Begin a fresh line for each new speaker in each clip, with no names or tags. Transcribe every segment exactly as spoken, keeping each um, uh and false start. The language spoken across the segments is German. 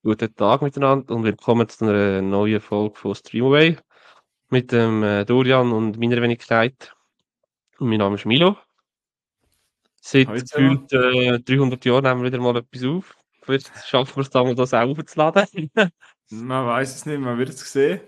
Guten Tag miteinander und willkommen zu einer neuen Folge von Streamaway mit dem äh, Dorian und meiner Wenigkeit. Mein Name ist Milo. Seit
Hallo zusammen.
gefühlt äh, dreihundert Jahren nehmen wir wieder mal etwas auf. Vielleicht schaffen wir es dann mal, das auch aufzuladen.
Man weiß es nicht, man wird es sehen.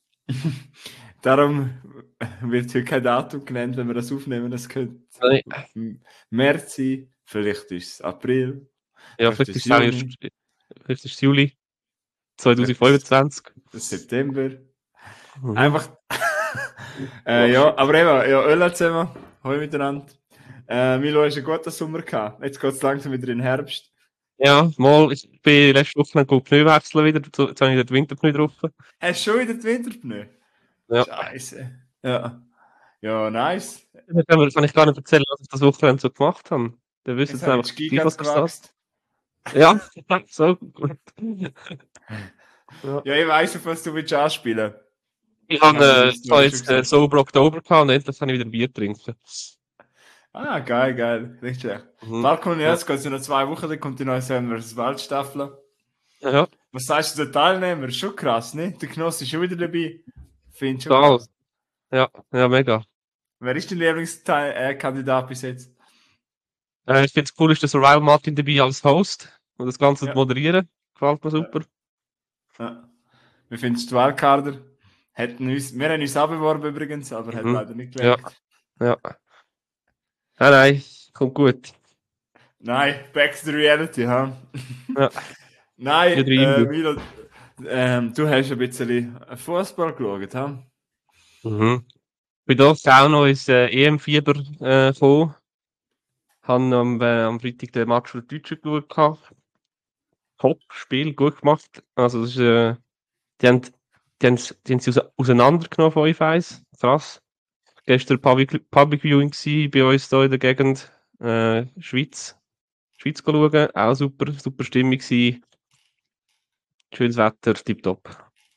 Darum wird hier kein Datum genannt, wenn wir das aufnehmen. Es könnte
Nein.
im März sein, vielleicht ist es April,
Ja,
vielleicht
vielleicht
ist
ist es auch
Juni,
erst, vielleicht ist es Juli
vielleicht ist
zweitausendfünfundzwanzig.
es September.
Mhm.
Einfach. äh,
Oh,
ja,
shit.
aber eben, ja, Öl zusammen. Hallo miteinander. Äh, Milo, hast einen guten Sommer gehabt. Jetzt geht es langsam wieder in den Herbst.
Ja, mal, ich bin letzte Woche gut Pneu wechseln wieder. Jetzt jetzt habe ich wieder die Winterpneu drauf.
Hast du schon wieder die Winterpneu?
Ja.
Scheiße. Ja. Ja, nice.
Dann kann kann ich gar nicht erzählen, was ich das Wochenende so gemacht habe. Dann wissen
Jetzt
Sie
habe ich
einfach
die
gleich, was
Gigas
passiert.
gewachst.
Ja, so gut. Ja.
Ja, ich weiss, auf was du willst anspielen.
Ich habe
Haben wir
äh,
letztes
zwar
Mal schon
jetzt äh,
gesagt.
Sober Oktober gehabt und endlich kann ich wieder Bier trinken.
Ah, geil, geil. Richtig schlecht.
Mhm.
Bald kommt ja,
Ja.
es geht noch zwei Wochen, dann kommt die neue Seven versus. Waldstaffel.
Ja,
Was sagst du den Teilnehmer? Ist schon krass, ne? Der Genoss ist schon wieder dabei. Finde ich schon
total.
krass.
Ja, ja, mega.
Wer ist dein Lieblingskandidat bis jetzt?
Äh, ich finde es cool, ist der Survival Martin dabei als Host und das Ganze
Ja.
moderieren. Gefällt mir
Ja.
super.
Ja. Wir finden es Wildcarder. Hätten uns, wir haben uns abgeworben übrigens, aber mhm. hat
Mhm.
leider nicht
Ja,
gelangt.
ja. Nein, nein, kommt gut.
Nein, back to the reality, ha?
Ja,
Nein,
wieder
äh,
rein.
Milo, ähm, du hast ein bisschen Fußball geschaut, ha?
Mhm. Ich bin doch auch noch ins äh, E M-Fieber äh, gekommen. Habe am, äh, am Freitag den Match für die Deutschen geschaut. Top, Spiel, gut gemacht. Also, das ist, äh, die haben die haben die haben sie ause auseinandergenommen, fünf eins. Krass. Gestern Public Public Viewing gsi bei uns hier in der Gegend, äh, Schweiz. Schweiz schauen, auch super, super Stimmung gsi. Schönes Wetter, tipptopp.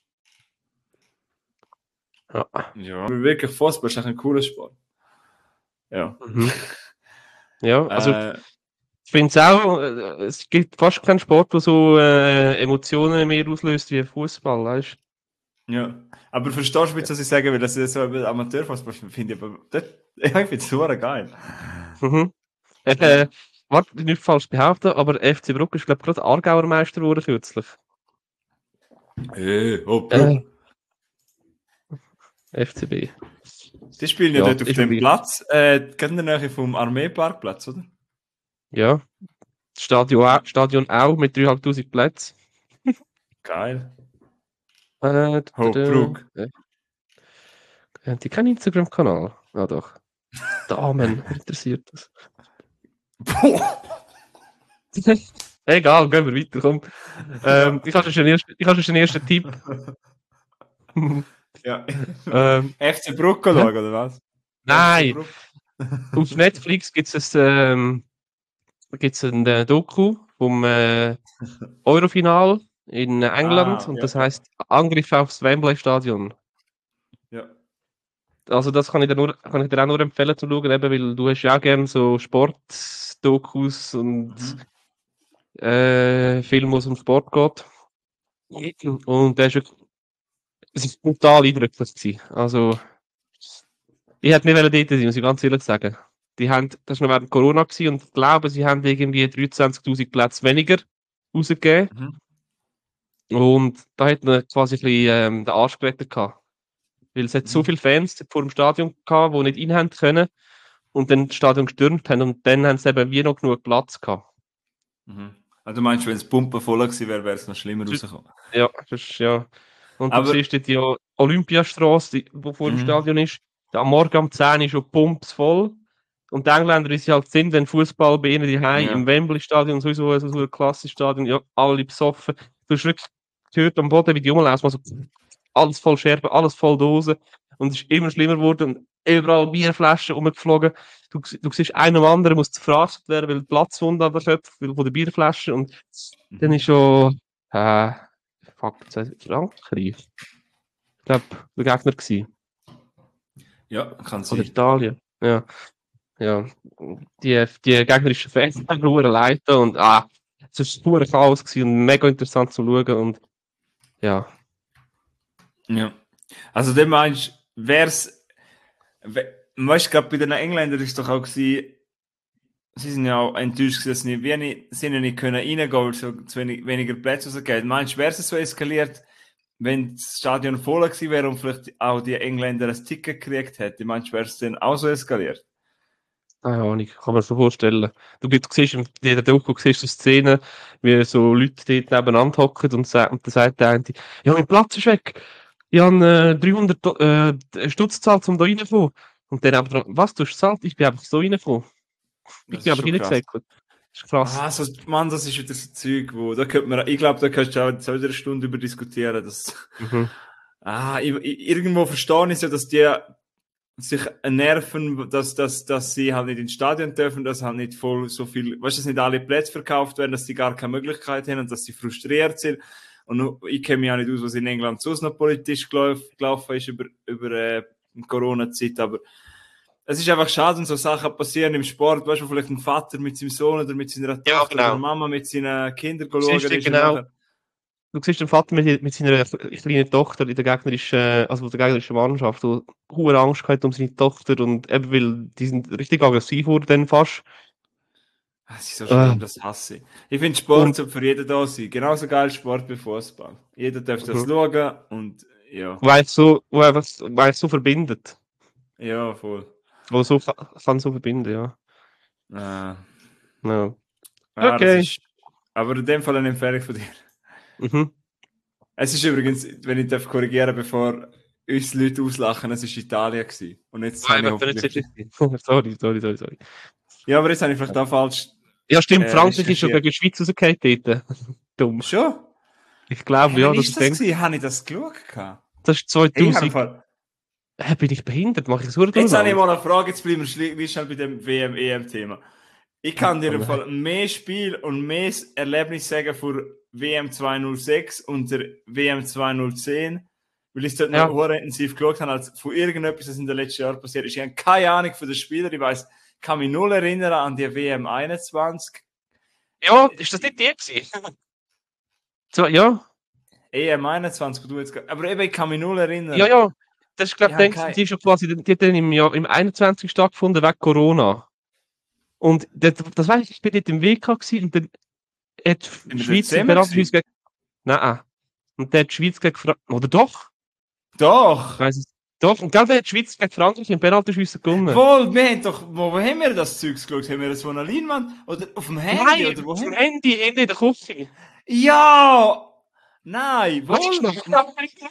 Ja.
Ja. Aber wirklich, Fußball ist eigentlich ein cooler Sport. Ja.
Mhm. Ja, also
äh,
ich finde es auch, äh, es gibt fast keinen Sport, der so äh, Emotionen mehr auslöst wie Fußball, weißt
du? Ja. Aber verstehst du, was ich sagen will? Das ist so ein Amateurfußball, finde ich. Aber das, ich finde es super geil.
Mhm. Äh, warte, nicht falsch behaupten, aber F C Bruck ist, glaube ich, gerade Aargauer Meister geworden kürzlich.
Hey, oh,
Äh,
Bro.
F C B.
Die spielen ja,
Ja,
dort auf
ist mir
dem
gleich.
Platz, äh, gerade in der Nähe vom Armeeparkplatz, oder?
Ja, das Stadion, au- Stadion auch mit dreitausendfünfhundert Plätzen.
Geil.
Äh,
Oh, Brug.
äh, haben die keinen Instagram-Kanal? Ah doch. Damen, wer interessiert das?
Boah.
Egal, gehen wir weiter, komm. Ähm, ich habe schon den ersten, ich habe schon den ersten Tipp.
Ja.
ähm,
F C Bruck
hä?
schauen, oder was? F C
Nein,
Bruck.
auf Netflix gibt es ähm, gibt's ein äh, Doku vom äh, Eurofinal in England
Ah,
und
ja,
das
ja.
heißt Angriff aufs Wembley-Stadion.
Ja.
Also das kann ich dir nur, kann ich dir auch nur empfehlen zu schauen, eben, weil du hast ja auch gerne so Sportdokus und
Mhm.
äh, Filme, wo es um Sport geht. Und der ist wirklich, es ist total eindrücklich gewesen. Also ich hätte nicht wollen dort sein, muss ich ganz ehrlich sagen. Die haben, das war noch während Corona gewesen und ich glaube, sie haben irgendwie dreiundzwanzigtausend Plätze weniger rausgegeben.
Mhm.
Und da hat man quasi ein bisschen ähm, den Arsch gerettet gehabt. Weil es hat so
Mhm.
viele Fans vor dem Stadion gehabt, die nicht rein haben können und dann das Stadion gestürmt haben und dann haben sie eben wie noch genug Platz gehabt.
Mhm. Also meinst du, wenn es Pumpen voll gewesen wäre, wäre es noch schlimmer rausgekommen?
Ja, das ist ja. Und du
Aber
siehst dort die Olympiastraße, die wo vor dem
mhm.
Stadion ist. Da am Morgen um zehn ist schon pumpsvoll. Und die Engländer, wie sie halt sind, wenn Fußball bei ihnen daheim
Ja.
im Wembley-Stadion, sowieso so ein klassisches Stadion, ja, alle besoffen. Du hast wirklich gehört am Boden, wie die rumlaufen, also alles voll Scherben, alles voll Dosen. Und es ist immer schlimmer geworden und überall Bierflaschen rumgeflogen. Du, du siehst, einem oder anderen muss verfrachtet werden, weil Platzwunde an der Köpfe, weil von der Bierflaschen. Und
Mhm.
dann ist schon, äh, fuck, Frankreich. Ich glaube, der Gegner gewesen.
Ja, kann
Oder
sein.
Italien. Ja. Ja. Die, die gegnerischen Fans haben nur leiten und, ah, Es war ein purer Chaos gewesen und mega interessant zu schauen und ja.
Ja. Also, dem meinst du, wär's, we- weißt du, gerade bei den Engländern ist es doch auch gewesen, sie sind ja auch enttäuscht, dass sie nicht, wie nicht, sie nicht können reingehen, weil es so zu wenig, weniger Plätze so geht. Meinst du, wäre es so eskaliert, wenn das Stadion voll gewesen wäre und vielleicht auch die Engländer ein Ticket gekriegt hätten? Meinst du, wäre es dann auch so eskaliert?
Keine Ahnung, kann man sich so vorstellen. Du, du siehst in jeder Doku siehst du Szenen, wie so Leute dort nebeneinander hocken und, sa- und dann sagt der eine, ja, mein Platz ist weg. Ich habe äh, dreihundert Do- äh, Stutz gezahlt, um da reinzukommen. Und dann aber, was, du hast gezahlt? Ich bin einfach so reingekommen. Ich
Das
bin
ist
einfach
schon krass.
reingesäckelt. Das ist krass.
Ah, so, Mann, das ist wieder so Zeug, wo, da könnte man, ich glaube, da kannst du auch so wieder eine Stunde über diskutieren. Das,
Mhm.
ah, ich, ich, irgendwo verstehe ich ja, dass die sich nerven, dass, dass, dass sie halt nicht ins Stadion dürfen, dass halt nicht voll so viel, weißt du, dass nicht alle Plätze verkauft werden, dass sie gar keine Möglichkeit haben und dass sie frustriert sind. Und nur, ich kenne mich auch nicht aus, was in England sonst noch politisch gelaufen, gelaufen ist über, über äh, Corona-Zeit, aber es ist einfach schade, wenn so Sachen passieren im Sport, weißt du, wo vielleicht ein Vater mit seinem Sohn oder mit seiner
Ja,
Tochter oder
genau.
eine Mama mit seinen Kindern
Du siehst
schauen
den
ist und
genau,
nachher,
du siehst den Vater mit, mit seiner kleinen Tochter in der gegnerischen, also der gegnerischen Mannschaft, der hohe Angst hat um seine Tochter und eben, weil die sind richtig aggressiv wurden dann fast.
das ist so
Äh,
schlimm, das hasse ich. Ich finde, Sport
und,
sollte für jeden da sein. Genauso geil Sport wie Fußball. Jeder darf das
mhm.
schauen und ja,
Weil es so, weil es, weil es so verbindet.
ja, voll.
Oder so ka- kann so verbinden, ja.
Äh,
Ja.
ah, das
Okay.
ist, aber in dem Fall eine Empfehlung von dir.
Mhm.
Es ist übrigens, wenn ich darf korrigieren, bevor uns Leute auslachen, es war Italien gewesen. Und jetzt
Nein,
habe ich
ich bin nicht
hoffentlich,
sicher. sorry, sorry, sorry, sorry.
ja, aber jetzt habe ich vielleicht auch falsch
Ja, stimmt,
äh,
Frankreich ist schon
recherchiert.
gegen die Schweiz rausgefallen dort. Dumm.
Schon?
Ich
Hey,
glaube,
wann
ja, das
ist
ist
das
denk,
gewesen? Habe ich das geschaut? gehabt?
das ist
Hey, ich habe im
zweitausend.
Fall,
Hä, bin ich behindert? Mache ich so
jetzt habe ich
durcheinander?
mal eine Frage, jetzt bleiben wir schli- schnell bei dem W M-E M-Thema. Ich kann dir im Fall mehr Spiel und mehr Erlebnis sagen für W M zweitausendsechs und der W M zweitausendzehn, weil ich es dort noch
Ja.
hure intensiv geschaut habe, als von irgendetwas, was in den letzten Jahren passiert ist. Ich habe keine Ahnung von den Spielern, ich weiß, kann mich null erinnern an die W M einundzwanzig.
Ja, ist das nicht die gewesen? So, ja.
E M einundzwanzig, wo du jetzt, ge- aber eben, ich kann mich null erinnern.
Ja, ja. Das ist, glaube
Ich habe
ich,
keine,
die ist schon quasi, die hat dann im Jahr, im einundzwanzig stattgefunden, wegen Corona. Und das, das weiß ich, ich bin dort im W K gewesen und dann hat
im
die Schweiz im
Dezember
Penaltyschiessen
gewesen?
gegen, nein, und dann hat die Schweiz gegen Frankreich, oder doch? Ich
Doch!
weiß es. Doch, und gerade hat die Schweiz gegen Frankreich im Penaltyschiessen gewonnen.
Wohl, wir haben doch, wo, wo haben wir das Zeugs geschaut? Haben wir das von einer Leinwand oder auf dem Handy
Nein,
oder wo
auf dem
haben
Handy, Handy in der Küche.
Ja! Nein,
Weißt du
wohl!
noch?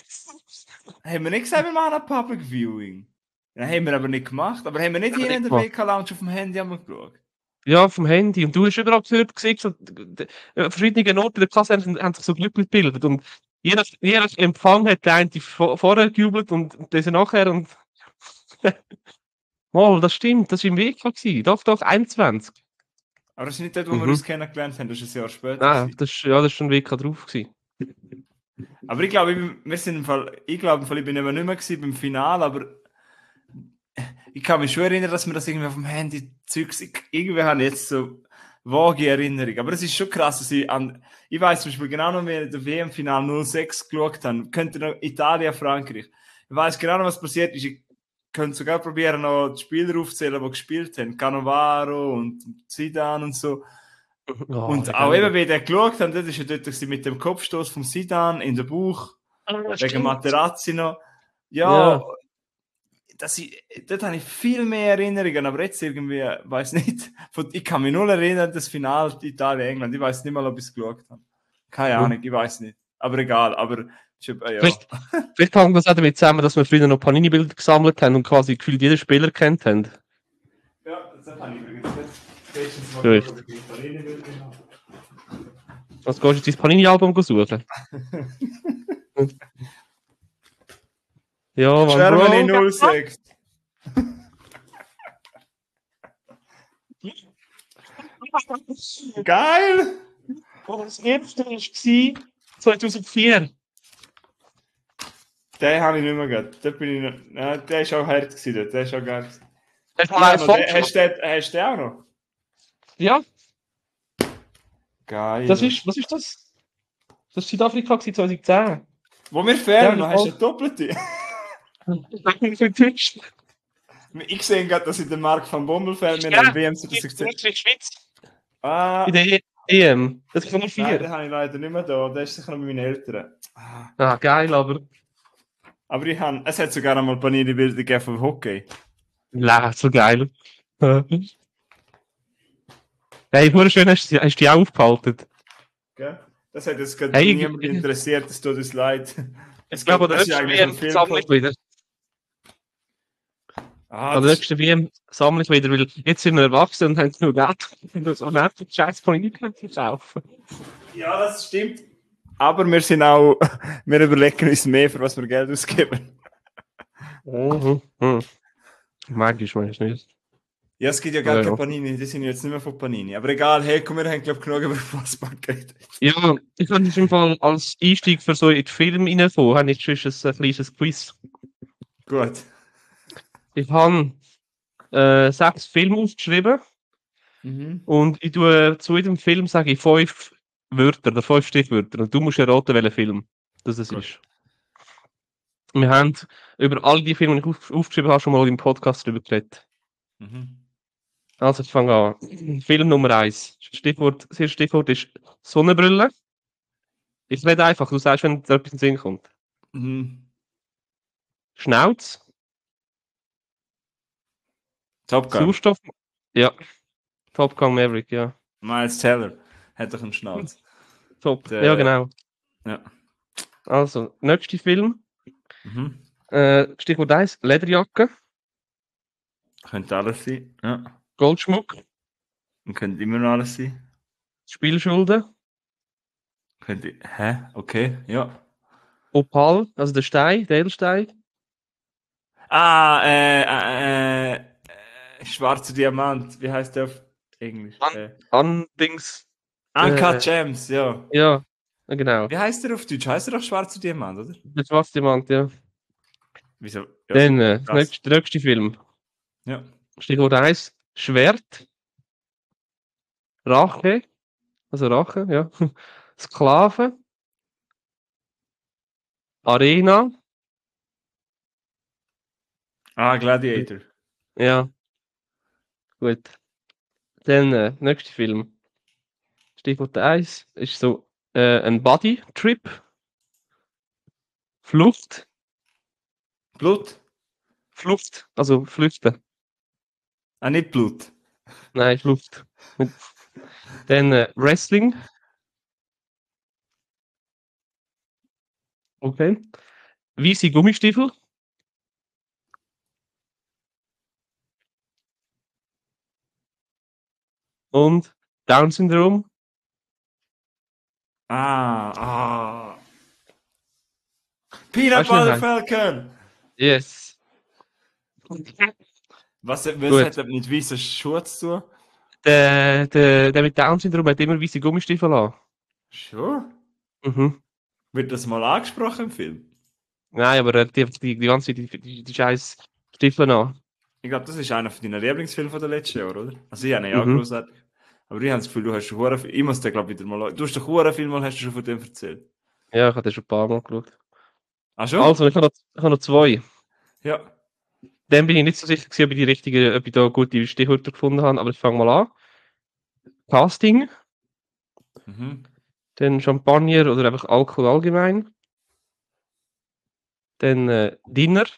Haben wir nicht gesagt, wir machen ein Public Viewing? Ja, haben wir aber nicht gemacht. Aber haben wir nicht
Haben wir
hier in
nicht
der
gemacht.
W K-Lounge auf dem Handy einmal geschaut?
Ja, vom Handy. Und du hast überall gehört, gesehen, so, d- äh, verschiedene Orte der Klasse haben, haben sich so glücklich gebildet. Und je nach, je nach Empfang hat der eine vor- vorher gejubelt und der nachher. Und oh, das stimmt, das war im W K gewesen. Doch, doch, einundzwanzig.
Aber das ist nicht dort, wo wir
Mhm.
uns kennengelernt haben, das ist ein Jahr später.
Nein,
gewesen.
das ist, ja, das ist schon W K drauf gewesen.
Aber ich glaube, ich, wir sind im Fall, ich glaube, im Fall, ich bin eben nicht mehr gewesen beim Finale, aber ich kann mich schon erinnern, dass wir das irgendwie auf dem Handy Zeugs, ich- irgendwie habe ich jetzt so vage Erinnerung. Aber es ist schon krass, dass ich an, ich weiß zum Beispiel genau noch, wie wir das W M-Final null sechs geschaut haben. Könnte noch Italien, Frankreich. Ich weiß genau noch, was passiert ist. Ich könnte sogar probieren, noch die Spieler aufzählen, die gespielt haben. Cannavaro und Zidane und so.
Oh,
Und auch
Legende.
eben, wie der geschaut haben, das ist ja dort gewesen mit dem Kopfstoß vom Zidane in den Bauch,
Ah,
wegen
stimmt.
Materazzi noch. Ja,
Ja.
dass ich, dort habe ich viel mehr Erinnerungen, aber jetzt irgendwie, weiß nicht, von, ich kann mich null erinnern, das Finale Italien-England, ich weiß nicht mal, ob ich es geschaut habe. Keine
Mhm.
Ahnung, ich weiß nicht. Aber egal, aber schon, äh, ja.
Vielleicht, vielleicht hängt das auch damit zusammen, dass wir früher noch Panini-Bilder gesammelt haben und quasi gefühlt jeden Spieler kennt haben.
Ja, das habe ich übrigens jetzt. Spätestens mal
Gut.
geschaut, ob ich Italien-Bilder habe.
Was gehst du jetzt dein Panini-Album suchen? Ja, Mann,
Germany
Bro.
null sechs. Geil!
Das erste war zweitausendvier.
Den habe ich nicht mehr gehabt. Da bin ich noch, ja, der ist auch hart gewesen dort. Der ist auch geil gewesen.
Hast du mal
Ja,
eins
noch den,
vorgeschlagen?
hast, du den, hast du den auch noch?
Ja.
Geil.
Das ist, was ist das? Das war Südafrika zwanzig zehn.
Wo wir fehlen,
Ja,
hast du
voll.
eine doppelte.
Ich bin Deutsch.
Ich sehe gerade, dass in der Mark van Bommel fehlt mir
Ja,
noch W M
in
zwanzig.
der Schweiz.
Ah,
In der E- EM. Das ist nur
nein,
vier.
den habe ich leider nicht mehr da. Der ist sicher noch bei meinen Eltern. Ah.
Ah, geil, aber.
Aber ich habe, es hat sogar einmal Panini-Bilder gegeben vom Hockey.
Ja, so geil. Hey, voll schön, hast du hast du dich auch aufgehalten.
Gell? Das hat jetzt gerade
Hey, ich-
niemand interessiert, es tut uns leid.
Ich glaube, der
das ist
nächste
eigentlich ein
W M
Film.
sammle ich wieder.
Ah,
An der
das,
nächsten W M sammle ich wieder, weil jetzt sind wir erwachsen und haben genug Geld, um so einen Scheiß von Ihnen zu kaufen.
ja, das stimmt. Aber wir sind auch, wir überlegen uns mehr, für was wir Geld ausgeben.
Mhm. Mhm. Manchmal ist nicht.
Ja, es gibt ja gar
Ja,
keine
ja.
Panini, die sind jetzt nicht mehr von Panini. Aber egal, hey, komm, wir haben, glaube ich, genug über Fußball geredet.
Ja, ich kann jetzt im Fall als Einstieg für so in die Filme reinkommen, habe ich schon ein kleines Quiz.
Gut.
Ich habe äh, sechs Filme aufgeschrieben
Mhm.
und ich tue zu jedem Film sage ich fünf Wörter oder fünf Stichwörter und du musst erraten, welcher Film das es
Gut.
ist. Wir haben über all die Filme, die ich auf, aufgeschrieben habe, schon mal im Podcast darüber geredet.
Mhm.
Also ich fange an. Film Nummer eins. Stichwort, das erste Stichwort ist Sonnenbrille. Ich rede einfach, du sagst, wenn dir etwas in den Sinn kommt.
Mhm.
Schnauz,
Top Gun.
Sauerstoff. Ja. Top Gun Maverick, ja.
Miles Teller hat doch einen Schnauz.
Top.
Der-
Ja, genau.
Ja.
Also, nächster Film.
Mhm.
Äh, Stichwort eins, Lederjacke,
Könnte alles sein. Ja.
Goldschmuck,
Und könnte immer noch alles sein.
Spielschulden,
Könnte. Hä? Okay, ja.
Opal, also der Stein, der Edelstein,
Ah, äh, äh, äh, äh, schwarzer Diamant. Wie heißt der auf Englisch?
An,
Äh,
Andings,
Uncut
äh,
Gems, ja.
ja, genau.
Wie heißt der auf Deutsch? Heißt der auch schwarzer Diamant, oder?
Das war's jemand, ja.
Wieso? Ja,
Dann,
super.
äh,
Krass.
nächst, der nächste Film.
Ja.
Stichwort eins, Schwert, Rache, also Rache, ja. Sklave, Arena,
Ah, Gladiator.
ja, gut. Dann, äh, nächster Film. Stichwort eins ist so äh, ein Buddy-Trip, Flucht,
Blut?
Flucht, also Flüchten.
Ah, nicht Blut.
Nein, Flucht. Mit- Dann äh, Wrestling. Okay. Weiße Gummistiefel. Und Down-Syndrom.
Ah, ah. Peanut
Weißt du, wie er
Butter
heißt?
Falcon!
Yes.
Was, was
Gut.
hat das mit weißen Schuhen zu tun?
Der, der, der mit Down-Syndrom hat immer weiße Gummistiefel an.
Schon?
Mhm.
Wird das mal angesprochen im Film?
Nein, aber er hat die, die, die ganze Zeit die, die, die scheiß Stiefel an.
Ich glaube, das ist einer von deinen Lieblingsfilmen von der letzten Jahre, oder? Also ich habe ihn ja
Mhm.
großartig. Aber ich habe das Gefühl, du hast schon hure viel. Ich muss dir, glaube ich, wieder mal. Du hast doch hure viel mal hast du schon von dem erzählt.
Ja, ich habe das schon ein paar Mal geschaut.
Ah, schon?
Also, ich habe noch, ich habe noch zwei.
Ja.
Dann bin ich nicht so sicher gewesen, ob ich die richtigen, ob ich da gute Stichwörter gefunden habe, aber ich fange mal an. Casting,
Mhm.
dann Champagner oder einfach Alkohol allgemein. Dann äh, Dinner.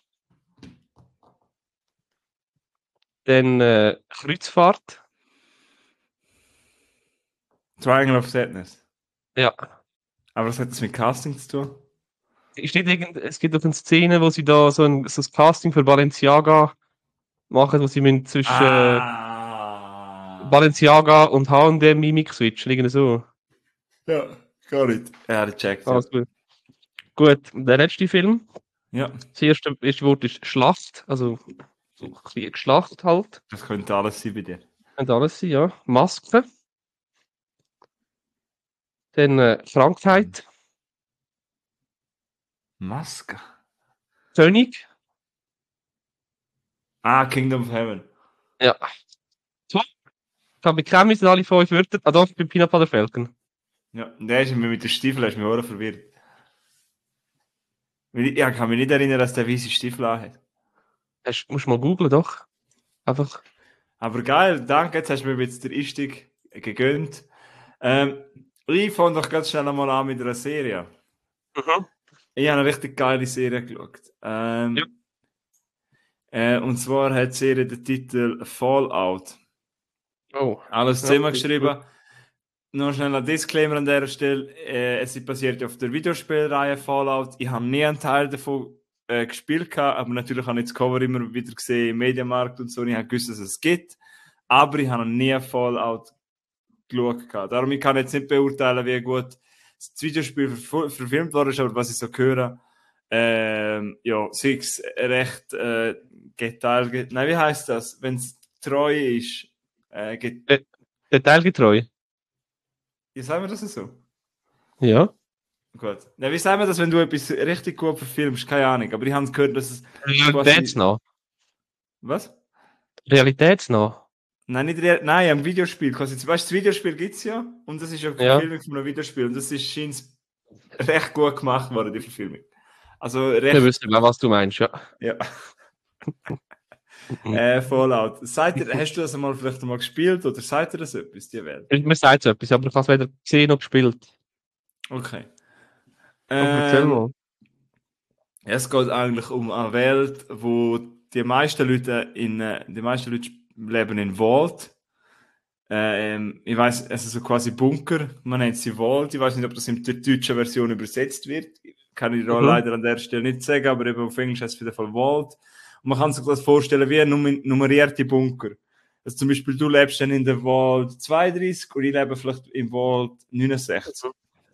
Dann äh, Kreuzfahrt.
Triangle of Sadness.
Ja.
Aber was hat das mit Casting zu tun?
Es, steht irgend, es gibt auch eine Szene, wo sie da so ein, so ein Casting für Balenciaga machen, wo sie müssen zwischen äh,
Ah.
Balenciaga und H und M Mimik switchen. Irgendwie so.
Ja, gar nicht. Ja, der checkt. Ja.
Alles gut. Gut, der letzte Film.
Ja,
Das erste, erste Wort ist Schlacht. Also so ein bisschen Schlacht halt.
das könnte alles sein bei dir.
Und alles sein, ja. Maske. Dann äh, Krankheit.
Maske.
König.
Ah, Kingdom of Heaven.
Ja. So. Ich habe mich kennen müssen, alle fünf Wörter. Ah doch, ich bin Peanut Butter Falcon.
Ja, und der ist mir mit den Stiefeln, ist mir auch verwirrt. Weil Ich ja, kann mich nicht erinnern, dass der weiße Stiefel hat.
Hast, musst du mal googlen, doch. Einfach.
Aber geil, danke, jetzt hast du mir jetzt den Einstieg gegönnt. Ähm, ich fange doch ganz schnell mal an mit einer Serie.
Mhm.
Ich habe eine richtig geile Serie geschaut.
Ja.
Ähm, äh, und zwar hat die Serie den Titel Fallout.
Oh.
Alles
Ja.
zusammengeschrieben. Noch schnell ein Disclaimer an dieser Stelle. Äh, es basiert auf der Videospielreihe Fallout. Ich habe nie einen Teil davon äh, gespielt, gehabt, aber natürlich habe ich das Cover immer wieder gesehen im Mediamarkt und so. Und ich habe gewusst, dass es gibt. Aber ich habe noch nie Fallout geschaut. Gehabt. Darum ich kann jetzt nicht beurteilen, wie gut das Videospiel ver verfilmt worden ist, aber was ich so höre, ähm, ja, sei es recht äh, geteilt. Nein, wie heißt das? Wenn es treu ist. Äh, get
De detailgetreu.
Wie sagen wir das so?
Ja.
Gut. Ja, wie sagen wir das, wenn du etwas richtig gut verfilmst? Keine Ahnung. Aber ich habe gehört, dass es quasi.
Realitätsnah.
Was?
Realitätsnah.
Nein, nicht real... Nein, ein Videospiel. Quasi, weißt du, das Videospiel gibt es ja. Und das ist ja eine
Ja.
Verfilmung von einem Videospiel. Und das ist scheint recht gut gemacht worden, die Verfilmung. Also
Wir
recht.
wissen ja, was du meinst, ja.
Ja. äh, Fallout. Seid ihr, hast du das einmal vielleicht einmal gespielt oder seid ihr das etwas, die Welt?
Mir sagt so etwas, aber ich habe es weder gesehen noch gespielt.
Okay.
Aber erzähl
Ähm,
mal.
es geht eigentlich um eine Welt, wo die meisten Leute in äh, die meisten Leute leben in Vault. Ähm, ich weiß, also so quasi Bunker, man nennt sie Vault. Ich weiß nicht, ob das in der deutschen Version übersetzt wird. Kann ich da
Mhm.
leider an der Stelle nicht sagen, aber eben auf Englisch heißt es auf jeden Fall Vault. Und man kann sich das vorstellen wie num nummerierte Bunker. Also zum Beispiel, du lebst dann in der Vault zweiunddreißig und ich lebe vielleicht im Vault neunundsechzig.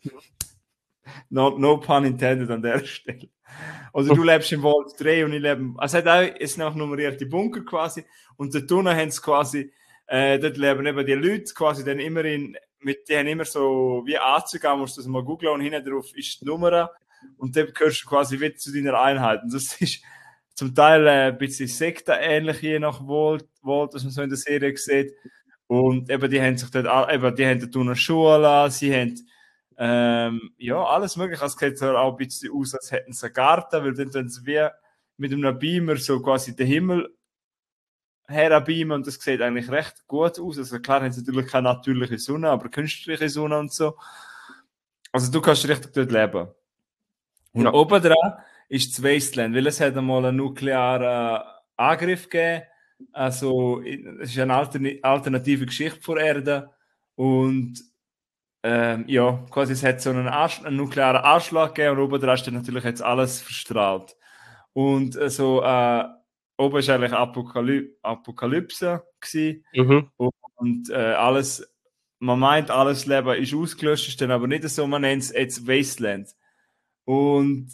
No, no pun intended an der Stelle. Oder du lebst im Vault drei und ich lebe. Also es, hat auch, es sind auch nummerierte Bunker quasi. Und dort unten haben sie quasi, äh, dort leben eben die Leute quasi dann immer in, mit, die haben immer so wie Anzüge, musst du das mal googeln und hinten drauf ist die Nummer. Und dann gehörst du quasi wieder zu deiner Einheit. Und das ist zum Teil äh, ein bisschen sektenähnlich, je nach Vault, Vault, was man so in der Serie sieht. Und eben, die haben sich dort, eben, die haben dort eine Schule, sie haben ähm, ja, alles mögliche. Es sieht auch ein bisschen aus, als hätten sie einen Garten, weil dann tun sie wie mit einem Beamer so quasi den Himmel herbeamen und das sieht eigentlich recht gut aus. Also klar haben sie natürlich keine natürliche Sonne, aber künstliche Sonne und so. Also du kannst richtig dort leben. Und
Ja.
oben dran ist das Wasteland, weil es hat einmal einen nuklearen Angriff gegeben. Also es ist eine alternative Geschichte vor Erde und ähm, ja, quasi es hat so einen, Arsch, einen nuklearen Anschlag gegeben und oben dran ist dann natürlich jetzt alles verstrahlt. Und äh, so, äh, oben ist eigentlich Apokaly Apokalypse gewesen.
Mhm.
Und äh, alles, man meint, alles Leben ist ausgelöscht, ist dann aber nicht so, man nennt es jetzt Wasteland. Und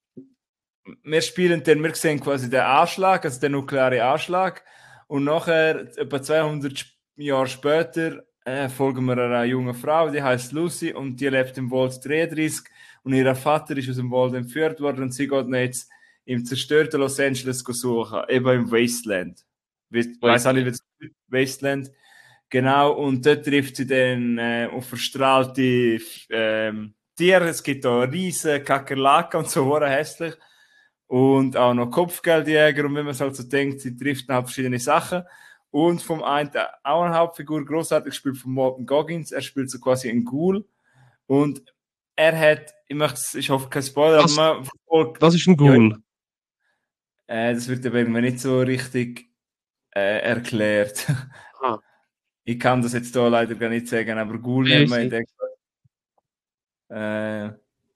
wir spielen dann, wir sehen quasi den Anschlag, also den nuklearen Anschlag. Und nachher, etwa zweihundert Jahre später, äh, folgen wir einer jungen Frau, die heißt Lucy und die lebt im Vault dreiunddreißig und ihr Vater ist aus dem Vault entführt worden und sie geht jetzt im zerstörten Los Angeles suchen, eben im Wasteland. Ich weiß auch nicht, wie es Wasteland. Genau, und dort trifft sie dann äh, auf verstrahlte ähm, Tiere. Es gibt da riesen Kakerlaken und so, sehr hässlich. Und auch noch Kopfgeldjäger und wenn man es halt so denkt, sie trifft dann halt verschiedene Sachen. Und vom einen auch eine Hauptfigur, großartig gespielt von Walton Goggins. Er spielt so quasi einen Ghoul. Und er hat, ich möchte, ich hoffe kein Spoiler,
Was,
aber man verfolgt.
was ist ein Ghoul?
Ja, äh, das wird aber irgendwie nicht so richtig äh, erklärt.
Ah.
Ich kann das jetzt da leider gar nicht sagen, aber Ghoul nennt man in der. Äh,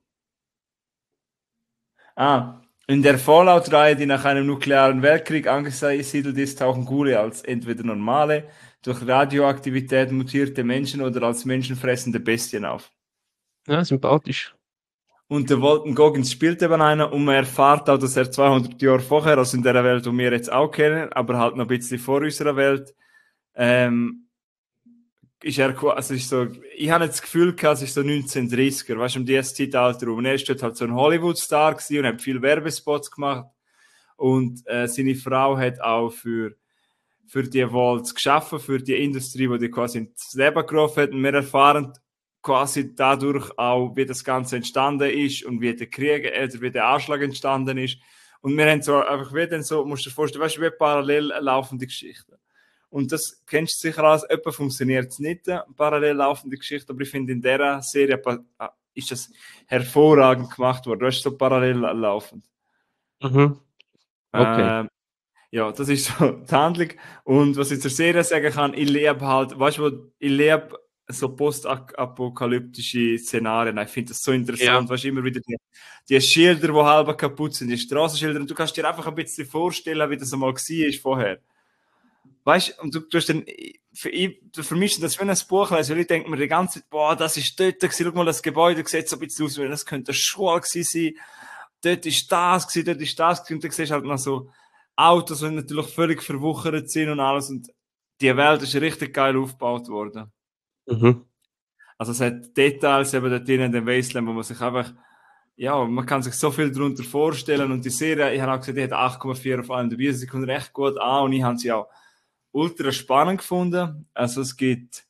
ah, in der Fallout-Reihe, die nach einem nuklearen Weltkrieg angesiedelt ist, tauchen Ghule als entweder normale, durch Radioaktivität mutierte Menschen oder als menschenfressende Bestien auf.
Ja, sympathisch.
Und der Walton Goggins spielt eben einer und man erfährt auch, dass er zweihundert Jahre vorher, also in der Welt, die wir jetzt auch kennen, aber halt noch ein bisschen vor unserer Welt, ähm, ist er, also ist so, ich habe das Gefühl gehabt, es ist so neunzehnhundertdreißiger, weißt du, um dieses Zeitalter rum. Und er ist dort halt so ein Hollywood-Star gewesen und hat viel Werbespots gemacht. Und äh, seine Frau hat auch für, für die Vaults geschaffen, für die Industrie, die die quasi ins Leben gerufen hat. Und wir erfahren quasi dadurch auch, wie das Ganze entstanden ist und wie der Krieg, also wie der Anschlag entstanden ist. Und wir haben so einfach wie dann so, musst du dir vorstellen, weißt du, wie parallel laufende Geschichten. Und das kennst du sicher als, etwa funktioniert es nicht, eine parallel laufende Geschichte, aber ich finde, in dieser Serie ist das hervorragend gemacht worden. Du hast so parallel laufend.
Mhm. Okay.
Äh, ja, das ist so die Handlung. Und was ich zur Serie sagen kann, ich liebe halt, weißt du, ich liebe so postapokalyptische Szenarien. Ich finde das so interessant.
Ja.
Weißt du, immer wieder die, die Schilder, die halb kaputt sind, die Straßenschilder. Und du kannst dir einfach ein bisschen vorstellen, wie das einmal war vorher. Weißt du, und du, du hast dann, für, ich, für mich ist das wie ein Buch lesen, weil ich denke mir die ganze Zeit, boah, das ist dort gewesen, schau mal, das Gebäude sieht so ein bisschen aus, wie das könnte eine Schule gewesen sein. Dort ist das gewesen, dort ist das gewesen. Und dann siehst du halt noch so Autos, die natürlich völlig verwuchert sind und alles. Und die Welt ist richtig geil aufgebaut worden.
Mhm.
Also es hat Details eben dort in dem Wasteland, wo man sich einfach, ja, man kann sich so viel darunter vorstellen. Und die Serie, ich habe auch gesagt, die hat acht Komma vier auf allem dabei. Sie kommt recht gut an und ich habe sie auch ultra spannend gefunden. Also es gibt,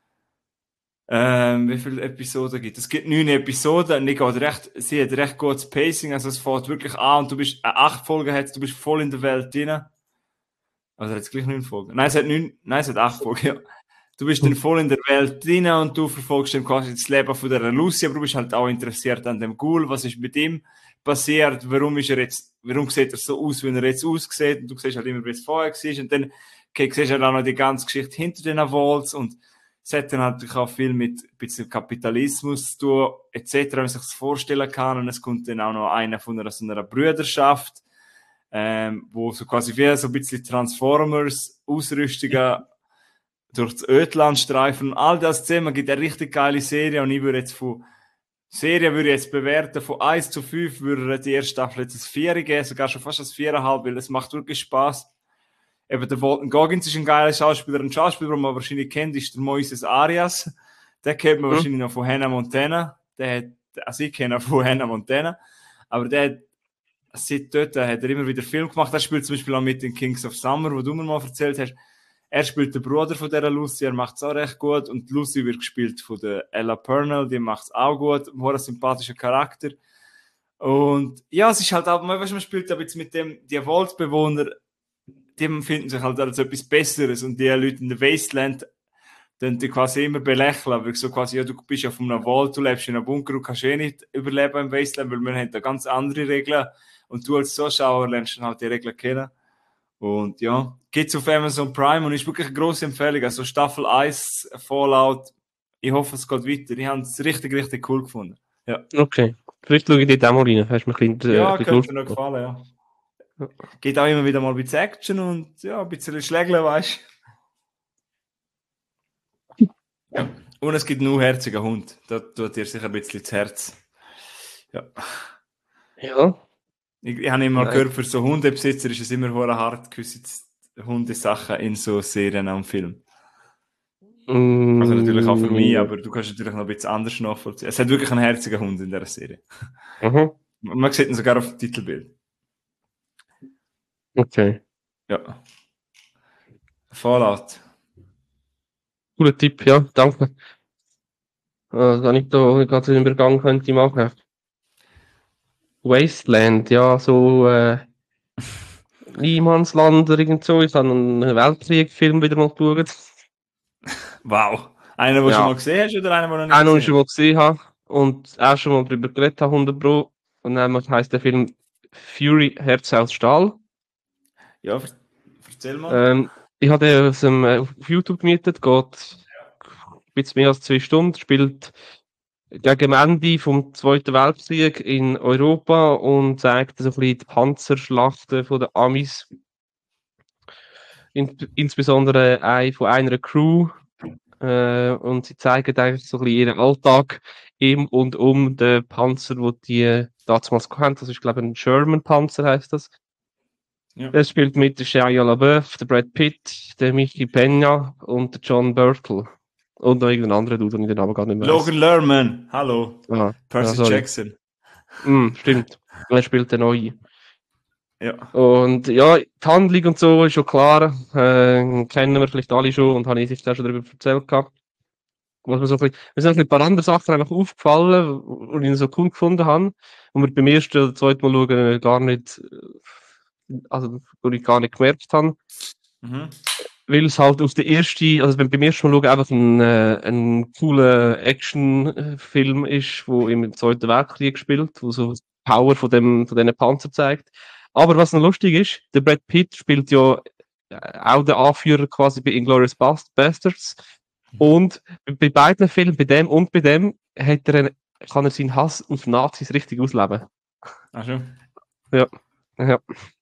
ähm, wie viele Episoden gibt es? Es gibt neun Episoden und ich geht recht, sie hat recht gutes Pacing, also es fährt wirklich an und du bist, äh, acht Folgen hat, du bist voll in der Welt drin. Also hat es gleich neun Folgen? Nein, es hat neun, nein, es hat acht Folgen, ja. Du bist dann voll in der Welt drin und du verfolgst dann quasi das Leben von der Lucy, aber du bist halt auch interessiert an dem Ghoul, was ist mit ihm passiert, warum ist er jetzt, warum sieht er so aus, wie er jetzt aussieht und du siehst halt immer, wie es vorher war und dann okay, siehst du halt auch noch die ganze Geschichte hinter den Vaults und es hat dann natürlich auch viel mit ein bisschen Kapitalismus zu tun, et cetera, wenn man sich das vorstellen kann und es kommt dann auch noch einer von einer, so einer Brüderschaft, ähm, wo so quasi wie so ein bisschen Transformers Ausrüstungen durch das Ödland streifen und all das zusammen gibt eine richtig geile Serie und ich würde jetzt von Serie würde ich jetzt bewerten, von eins zu fünf würde die erste Staffel jetzt ein vier geben, sogar schon fast ein vier Komma fünf, weil es macht wirklich Spaß. Eben der Walton Goggins ist ein geiler Schauspieler, ein Schauspieler, den man wahrscheinlich kennt, ist der Moises Arias. Den kennt man mhm. wahrscheinlich noch von Hannah Montana. Der hat, also ich kenne ihn von Hannah Montana, aber der hat, seit dort hat er immer wieder Film gemacht. Er spielt zum Beispiel auch mit den Kings of Summer, wo du mir mal erzählt hast. Er spielt den Bruder von dieser Lucy, er macht es auch recht gut. Und Lucy wird gespielt von der Ella Purnell, die macht es auch gut. Ein sympathischer Charakter. Und ja, es ist halt auch, man, man spielt aber jetzt mit dem, die Vault-Bewohner, die finden sich halt als etwas Besseres. Und die Leute in der Wasteland, dann die quasi immer belächeln, weil so quasi, ja, du bist ja von einem Vault, du lebst in einem Bunker, du kannst eh nicht überleben im Wasteland, weil wir haben da ganz andere Regeln. Und du als Zuschauer lernst dann halt die Regeln kennen. Und ja, gibt es auf Amazon Prime und ist wirklich eine grosse Empfehlung. Also Staffel eins, Fallout. Ich hoffe, es geht weiter. Ich habe es richtig, richtig cool gefunden. Ja.
Okay. Vielleicht schaue ich dort auch mal rein. Hast du mir ein bisschen,
ja,
äh,
könnte mir noch gefallen, ja. ja. Geht auch immer wieder mal ein bisschen Action und ja, ein bisschen Schlägeln, weißt du. Ja. Und es gibt nur herzigen Hund. Da tut dir sicher ein bisschen das Herz. Ja.
Ja.
Ich, ich habe immer Nein. gehört, für so Hundebesitzer ist es immer hart, gewisse Hundesachen in so Serien und Filmen.
Mm.
Also natürlich auch für mich, aber du kannst natürlich noch ein bisschen anders nachvollziehen. Es hat wirklich einen herzigen Hund in dieser Serie.
Mhm.
Man sieht ihn sogar auf dem Titelbild.
Okay.
Ja. Fallout.
Cooler Tipp, ja, danke. Äh, wenn ich da gerade den Übergang könnte machen. Wasteland, ja, so äh, Niemandsland oder irgend so. Ich habe einen Weltkrieg-Film wieder mal geschaut.
Wow. Einer, den ja. du schon mal gesehen hast oder einer, den du noch nicht
einen, gesehen hast? Einen, den ich schon mal gesehen habe und auch schon mal darüber geredet habe, hundert Pro. Und dann heisst der Film Fury, Herz aus Stahl.
Ja, erzähl mal.
Ähm, ich habe den aus dem, äh, auf YouTube gemietet, geht ein bisschen mehr als zwei Stunden, spielt gegen Ende vom Zweiten Weltkrieg in Europa und zeigt so ein bisschen die Panzerschlachten von den Amis. In, insbesondere ein, von einer Crew. Äh, und sie zeigen eigentlich so ein bisschen ihren Alltag im und um den Panzer, wo die damals hatten. Das ist, glaube ich, ein German Panzer, heißt das. Ja. Er spielt mit der Shia LaBeouf, der Brad Pitt, der Mickey Peña und der John Burtle. Und noch irgendein anderer Dude, den ich den Namen gar nicht mehr
Logan weiss. Lerman, hallo.
Ah,
Percy
ja,
Jackson.
Mm, stimmt. Er spielt den Neue.
Ja.
Und ja, die Handlung und so ist schon klar. Äh, kennen wir vielleicht alle schon und habe ich sich da schon darüber erzählt gehabt. was mir so ein bisschen, mir sind ein paar andere Sachen einfach aufgefallen, und ich ihn so cool gefunden habe, und wir beim ersten oder zweiten Mal schauen gar nicht, äh, also, wo ich gar nicht gemerkt habe,
Mhm.
weil es halt aus der ersten, also beim, beim ersten Mal schauen einfach ein, äh, ein cooler Actionfilm ist, wo im Zweiten Weltkrieg spielt, wo so die Power von dem, von diesen Panzer zeigt. Aber was noch lustig ist, der Brad Pitt spielt ja äh, auch der Anführer quasi bei Inglourious Bast- Basterds. Und bei beiden Filmen, bei dem und bei dem, hat er einen, kann er seinen Hass auf Nazis richtig ausleben.
Ach schon.
Ja, ja,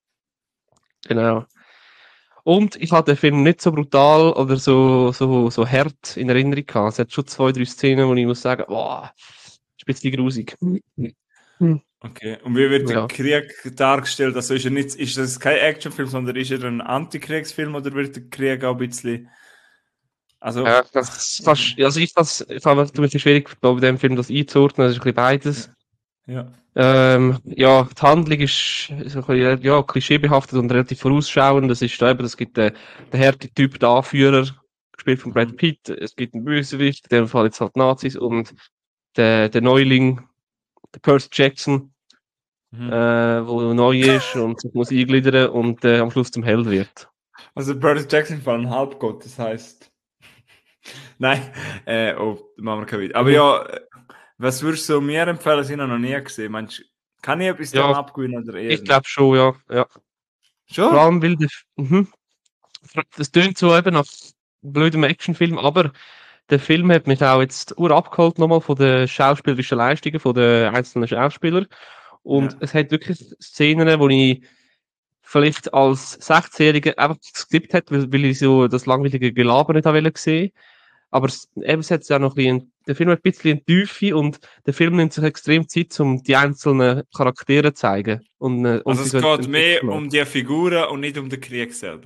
genau. Und ich hatte den Film nicht so brutal oder so, so, so hart in Erinnerung gehabt. Es hat schon zwei, drei Szenen, wo ich muss sagen, boah, ist ein bisschen grusig. Hm.
Okay. Und wie wird der
Ja.
Krieg dargestellt? Also ist er nicht, ist das kein Actionfilm, sondern ist er ein Antikriegsfilm oder wird der Krieg auch ein bisschen. Also.
Ja, das ist fast, also ich das, ich habe es ein bisschen schwierig bei dem Film das einzuordnen, das ist ein bisschen
Ja.
beides.
Ja.
Ähm, ja, die Handlung ist so ein bisschen, ja, klischeebehaftet und relativ vorausschauend. Das ist da eben, es gibt den, den harten Typ, den Anführer, gespielt von Brad
Mhm.
Pitt. Es gibt einen Bösewicht, in dem Fall jetzt halt Nazis, und der, der Neuling, der Percy Jackson,
Mhm.
äh, wo neu ist und sich muss eingliedern und äh, am Schluss zum Held wird.
Also Percy Jackson war ein Halbgott, das heißt. Nein, äh, oh, da machen wir kein Video. Aber
Mhm.
ja, äh, was würdest du mir empfehlen? Das habe ich noch nie gesehen. Meinst du, kann ich etwas dem
Ja,
abgewinnen oder eher
ich
nicht?
glaube schon, ja, ja. Vor
Schon?
allem, weil der, mhm. Das tönt so eben nach blödem Actionfilm, aber der Film hat mich auch jetzt ur abgeholt nochmal von den schauspielerischen Leistungen von den einzelnen Schauspielern. Und
Ja.
es hat wirklich Szenen, wo ich vielleicht als sechzehnjähriger einfach geskippt hätte, weil, weil ich so das langweilige Gelaber nicht habe sehen. Aber es, eben, es hat ja noch ein bisschen, der Film hat ein bisschen eine Tiefe, und der Film nimmt sich extrem Zeit, um die einzelnen Charaktere zu zeigen und, äh, und
Also
sie
es
so ent-
geht
entwickeln
mehr
lassen.
um die Figuren und nicht um den Krieg selber.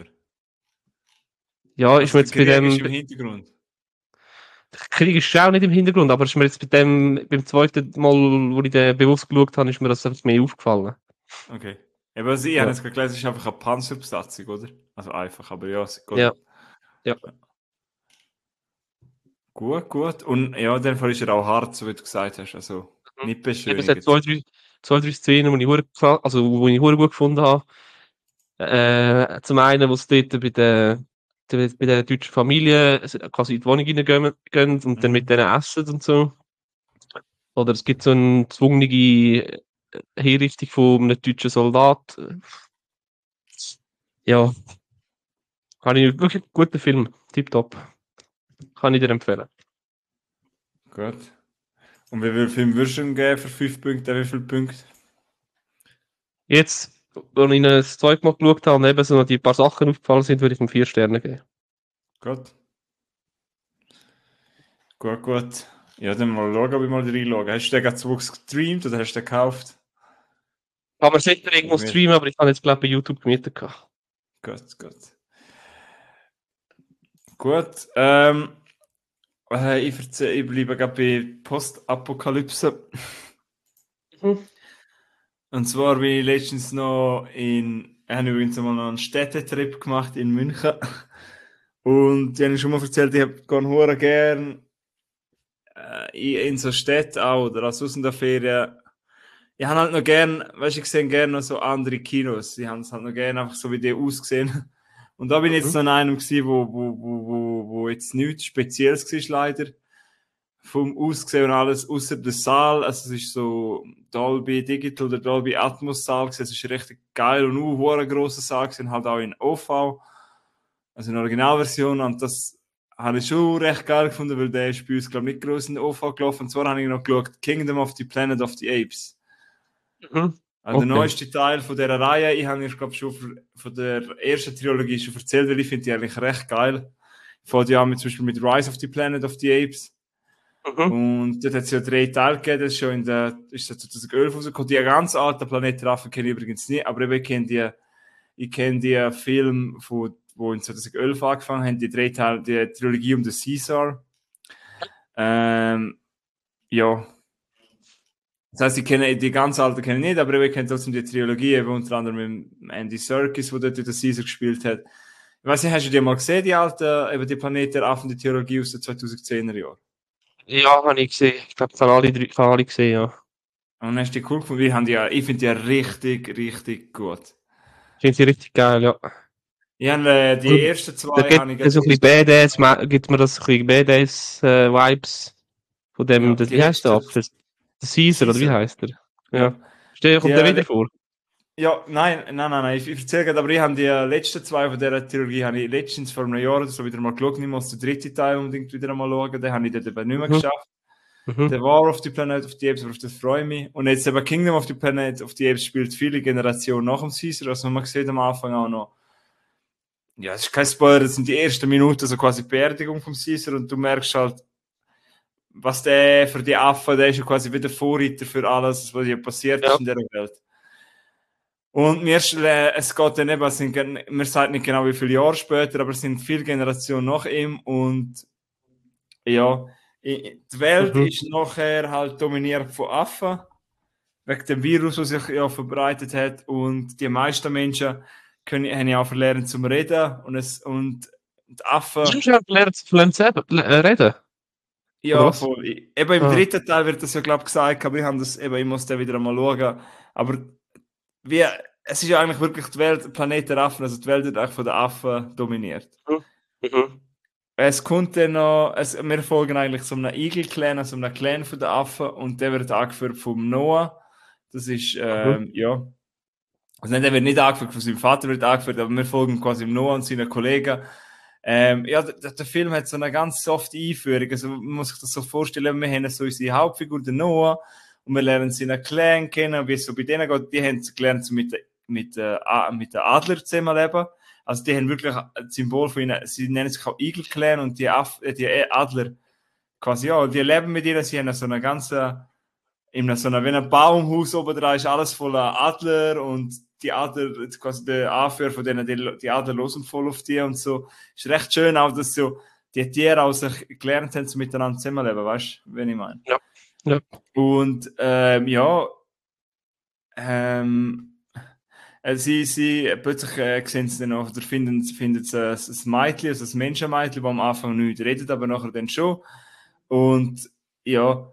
Ja, ist
Also
mir
der
jetzt bei
Krieg ist
dem,
im Hintergrund.
Krieg ist auch nicht im Hintergrund, aber ist mir jetzt bei dem, beim zweiten Mal, wo ich den bewusst geschaut habe, ist mir das einfach mehr aufgefallen.
Okay. Eben, also ich habe
Ja,
jetzt gerade gelesen, es ist einfach eine Panzerbesatzung, oder? Also einfach, aber ja, es geht.
ja, ja.
Gut, gut. Und ja, in dem Fall ist er auch hart, so wie du gesagt hast. Also
Mhm.
nicht
Eben, es hat
beschönigend.
zwei, drei, zwei, drei Szenen, die ich hure gefa- also, wo ich hure gut gefunden habe. Äh, zum einen, wo es dort bei der, der, bei der deutschen Familie also quasi in die Wohnung reingehen gehen und dann mit
Mhm.
denen essen und so. Oder es gibt so eine gezwungene äh, Hinrichtung von einem deutschen Soldat. Ja, kann ich wirklich guter Film. Tipptopp. Kann ich dir empfehlen.
Gut. Und wie viel Film würdest du ihm geben für fünf Punkte? Wie viele Punkte?
Jetzt, als ich das zweite Mal geschaut habe und eben so noch die paar Sachen aufgefallen sind, würde ich ihm vier Sterne geben.
Gut. Gut, gut. Ja, dann mal schauen, ob ich mal reinschaue. Hast du den gerade zu gestreamt oder hast du den gekauft?
Kann man sicher irgendwo
Auf mir.
streamen, aber ich habe jetzt, glaube ich, bei YouTube gemietet. gehabt.
Gut, gut. Gut. Ähm, äh, ich, erzähl, ich bleibe gerade bei Postapokalypse.
Mhm.
Und zwar bin ich letztens noch in, ich habe übrigens mal noch einen Städtetrip gemacht in München. Und ich habe schon mal erzählt, ich habe gerne gern äh, in so Städten auch oder als aus in der Ferien. Ich habe halt noch gern, weißt du, ich sehe gerne noch so andere Kinos. Ich habe es halt noch gern einfach so wie die ausgesehen. Und da bin ich jetzt
Mhm.
noch in einem gewesen, wo, wo, wo, wo, wo jetzt nichts Spezielles war, leider. Vom Aussehen und alles, außer der Saal. Also es ist so Dolby Digital oder Dolby Atmos Saal gewesen. Es ist richtig geil und auch ein grosser Saal gewesen, halt auch in O V. Also in der Originalversion. Und das habe ich schon recht geil gefunden, weil der ist bei uns, glaube ich, nicht gross in der O V gelaufen. Und zwar habe ich noch geschaut, Kingdom of the Planet of the Apes.
Mhm.
Also der
Okay.
neueste Teil von dieser Reihe, ich habe glaube schon von der ersten Trilogie schon erzählt, weil ich finde die eigentlich recht geil. Vor ja mit, zum Beispiel mit Rise of the Planet of the Apes.
Mhm.
Und dort hat es ja drei Teile gegeben, das ist schon in der, ist das zwanzig elf rausgekommen. Die ganz alten Planeten kenne ich übrigens nicht, aber ich kenne die, ich kenne die Filme, von, wo in zwanzig elf angefangen haben, die drei Teile, die Trilogie um den Caesar. Ähm, ja. Das heißt, ich kenne die ganz alten kenne ich nicht, aber ich kenne trotzdem die Trilogie, eben unter anderem mit Andy Serkis, der dort den Caesar gespielt hat. Ich weiß nicht, hast du die mal gesehen, die alten, eben die Planet der Affen, die Trilogie aus den zweitausendzehner Jahren?
Ja, habe ich gesehen. Ich glaube, kann alle drei kann alle gesehen, ja.
Und hast du die cool gefunden? Wir haben die ja, ich finde die ja richtig, richtig gut.
Ich finde sie richtig geil, ja.
Ich habe äh, die
Und
ersten
da
zwei
gibt
habe ich
es so
gerade
ein bisschen
erst,
Badass, ma- gibt mir das so ein bisschen Badass-Vibes von
ja,
dem, das,
die
wie heißt der
letzten,
Apfel? Der Caesar, oder wie
Caesar,
heißt der?
ja.
Ja. Ste
Die,
kommt der
äh,
wieder
le-
vor?
ja, nein, nein, nein, nein, ich, ich erzähle gerade, aber ich habe die äh, letzten zwei von dieser Trilogie habe ich letztens vor einem Jahr oder so wieder mal geschaut. Ich muss den dritten Teil unbedingt wieder einmal schauen, den habe ich dort eben nicht mehr
Mhm.
geschafft.
Mhm.
The War of the Planet of the Apes, auf das freue ich mich. Und jetzt eben Kingdom of the Planet of the Apes spielt viele Generationen nach dem Caesar, also man sieht am Anfang auch noch, ja, es ist kein Spoiler, das sind die ersten Minuten, so quasi die Beerdigung vom Caesar und du merkst halt, was der für die Affen, der ist ja quasi wieder Vorreiter für alles, was hier passiert
Ja.
ist in der Welt. Und mir, äh, es geht dann eben, es sind, man sagt nicht genau wie viele Jahre später, aber es sind viele Generationen nach ihm und ja, die Welt
Mhm.
ist nachher halt dominiert von Affen, wegen dem Virus, das sich ja verbreitet hat und die meisten Menschen können, haben ja auch verlernt zum Reden und, es, und die Affen,
Hast du gelernt, lernt selber äh, reden? Oder
ja,
was?
voll. Eben im
Ah.
dritten Teil wird das ja, glaube ich, gesagt, aber ich, habe das, eben, ich muss den wieder einmal schauen. Aber wie, es ist ja eigentlich wirklich die Welt, Planet der Affen, also die Welt wird eigentlich von den Affen dominiert.
Mhm. Mhm.
Es kommt dann noch, es, wir folgen eigentlich so einem Igel-Clan, also einem Clan von den Affen und der wird angeführt vom Noah. Das ist,
Mhm.
ähm, ja, also nicht, der wird nicht angeführt, von seinem Vater wird angeführt, aber wir folgen quasi dem Noah und seinen Kollegen. Ähm, ja, der, der Film hat so eine ganz softe Einführung. Also man muss sich das so vorstellen, wir haben so unsere Hauptfigur, den Noah, und wir lernen seinen Clan kennen, wie es so bei denen geht. Die haben gelernt, so mit, mit, äh, mit den Adler zusammenleben. Also die haben wirklich ein Symbol von ihnen, sie nennen sich auch Eagle Clan und die, Aff, äh, die Adler, quasi, ja, die leben mit ihnen, sie haben so eine ganze, in so einer, wie ein Baumhaus oben dran ist alles voller Adler und die Adler, quasi der Anführer von denen, die, die Adler losen voll auf die und so. Ist recht schön auch, dass so die Tiere auch sich gelernt haben, so miteinander zusammenleben, weißt du, wenn ich meine.
Ja. Ja.
Und ähm, ja, ähm, äh, sie, sie, plötzlich äh, sehen sie dann auch, oder finden, finden sie ein, ein Mädchen, also ein Menschenmädchen, das am Anfang nicht redet, aber nachher dann schon. Und ja,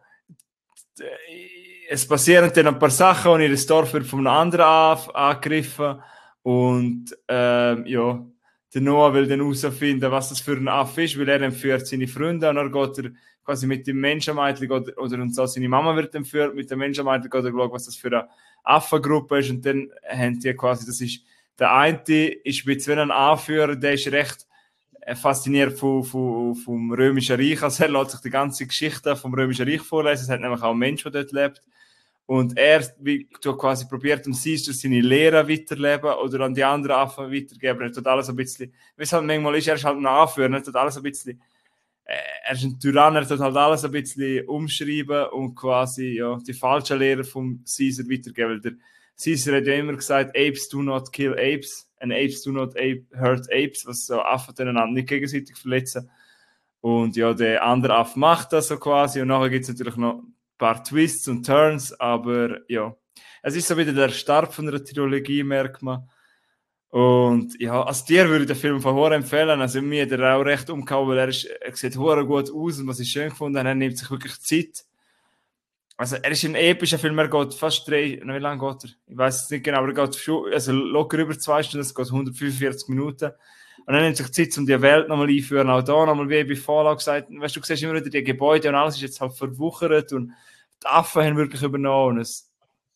es passieren dann ein paar Sachen und ihr Dorf wird von einem anderen an, angegriffen und ähm, ja, der Noah will dann herausfinden, was das für ein Affe ist, weil er entführt seine Freunde und dann geht er quasi mit dem Menschenmädchen oder, oder und so seine Mama wird entführt, mit dem Menschenmädchen geht er schauen, was das für eine Affengruppe ist und dann haben die quasi, das ist, der eine ist wie ein Anführer, der ist recht fasziniert vom, vom, vom Römischen Reich. Also er lässt sich die ganze Geschichte vom Römischen Reich vorlesen. Es hat nämlich auch einen Mensch, der dort lebt. Und er wie, quasi probiert, um Caesar seine Lehre weiterleben oder an die anderen Affen weitergeben. Er tut alles ein bisschen, wie es halt manchmal ist, er ist halt ein Anführer, er tut alles ein bisschen, äh, er ist ein Tyrann, er tut halt alles ein bisschen umschreiben und quasi ja, die falsche Lehre vom Caesar weitergeben. Weil der Caesar hat ja immer gesagt, Apes do not kill apes and apes do not ape, hurt apes, was so Affen einander nicht gegenseitig verletzen. Und ja, der andere Affe macht das so quasi und nachher gibt es natürlich noch ein paar Twists und Turns, aber ja, es ist so wieder der Start von einer Trilogie, merkt man. Und ja, als dir würde ich den Film von Horror empfehlen. Also mir hat er auch recht umgehauen, weil er, ist, er sieht Horror gut aus und was ich schön gefunden habe, er nimmt sich wirklich Zeit. Also er ist ein epischer Film, er geht fast drei, wie lange geht er? Ich weiß es nicht genau, aber er geht schon, also locker über zwei Stunden, es geht hundertfünfundvierzig Minuten. Und er nimmt sich Zeit, um die Welt nochmal einführen, auch da nochmal, wie bei Fallout gesagt, weißt du, du siehst immer wieder die Gebäude und alles ist jetzt halt verwuchert und die Affen haben wirklich übernommen. Und es,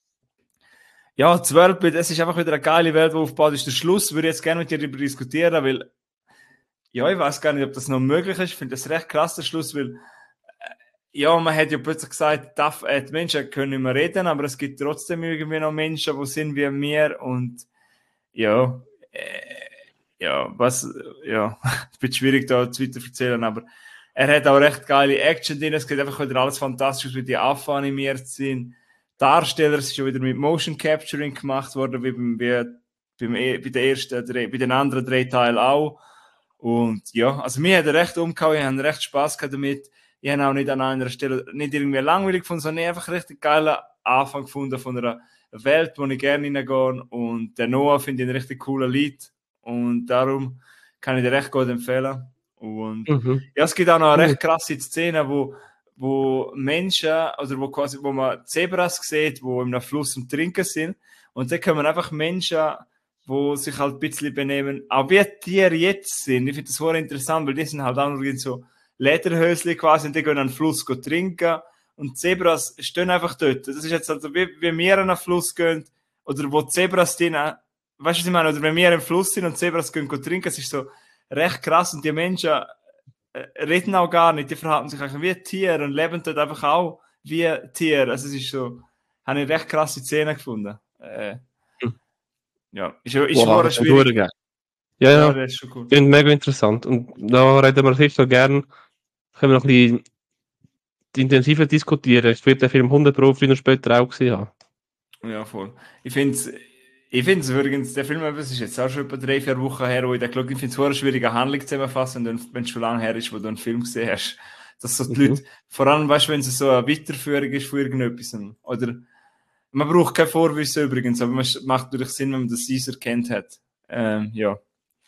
ja, das Weltbild, es ist einfach wieder eine geile Welt, die aufgebaut ist. Der Schluss würde ich jetzt gerne mit dir darüber diskutieren, weil, ja, ich weiß gar nicht, ob das noch möglich ist. Ich finde das recht krass, der Schluss, weil, ja, man hat ja plötzlich gesagt, darf, äh, die Menschen können nicht mehr reden, aber es gibt trotzdem irgendwie noch Menschen, die sind wie wir und, ja, äh, ja, was, ja, es wird schwierig da zu weiter erzählen, aber er hat auch recht geile Action drin, es geht einfach wieder alles fantastisch, wie die Affen animiert sind. Darsteller ist schon wieder mit Motion Capturing gemacht worden, wie beim, wie beim, bei, den ersten drei, bei den anderen drei Teilen auch. Und ja, also mir hat er recht umgehauen, ich habe recht Spaß gehabt damit. Ich habe auch nicht an einer Stelle, nicht irgendwie langweilig gefunden, sondern einfach richtig geilen Anfang gefunden von einer Welt, wo ich gerne hineingehe. Und der Noah finde ich ein richtig cooler Lied. Und darum kann ich dir recht gut empfehlen. Und
Mhm.
ja, es gibt auch noch eine
Cool.
recht krasse Szene, wo wo Menschen, oder wo quasi, wo man Zebras sieht, wo in einem Fluss am Trinken sind. Und dann kommen einfach Menschen, die sich halt ein bisschen benehmen, auch wie Tiere jetzt sind. Ich finde das sehr interessant, weil die sind halt auch noch so Lederhöschen quasi und die gehen an den Fluss gehen trinken. Und Zebras stehen einfach dort. Das ist jetzt also wie, wie wir an den Fluss gehen, oder wo Zebras drin, weißt du, was ich meine? Oder wenn wir im Fluss sind und Zebras gehen, gehen trinken, es ist so recht krass und die Menschen äh, reden auch gar nicht, die verhalten sich eigentlich wie Tiere und leben dort einfach auch wie Tiere. Also es ist so, habe ich recht krasse Szenen gefunden. Äh, ja, ist, ist
Wow,
wow, schwierig.
geil. Ja, ja,
Ja, das ist schon cool.
finde mega interessant. Und da reden wir sicher gerne, können wir noch ein bisschen intensiver diskutieren. Ich werde den Film hundert Pro früher später auch gesehen haben.
Ja, voll. Ich finde es ich find's übrigens, der Film, es ist jetzt auch schon etwa drei, vier Wochen her, wo ich den geschaut habe, ich finde es schwierig, eine Handlung zusammenfassen, wenn es schon lange her ist, wo du einen Film gesehen hast. Dass so die
Mhm.
Leute, vor allem, weißt du, wenn es so eine Weiterführung ist von irgendetwas. Oder, man braucht kein Vorwissen übrigens, aber es macht natürlich Sinn, wenn man das Caesar kennt hat. Ähm, ja.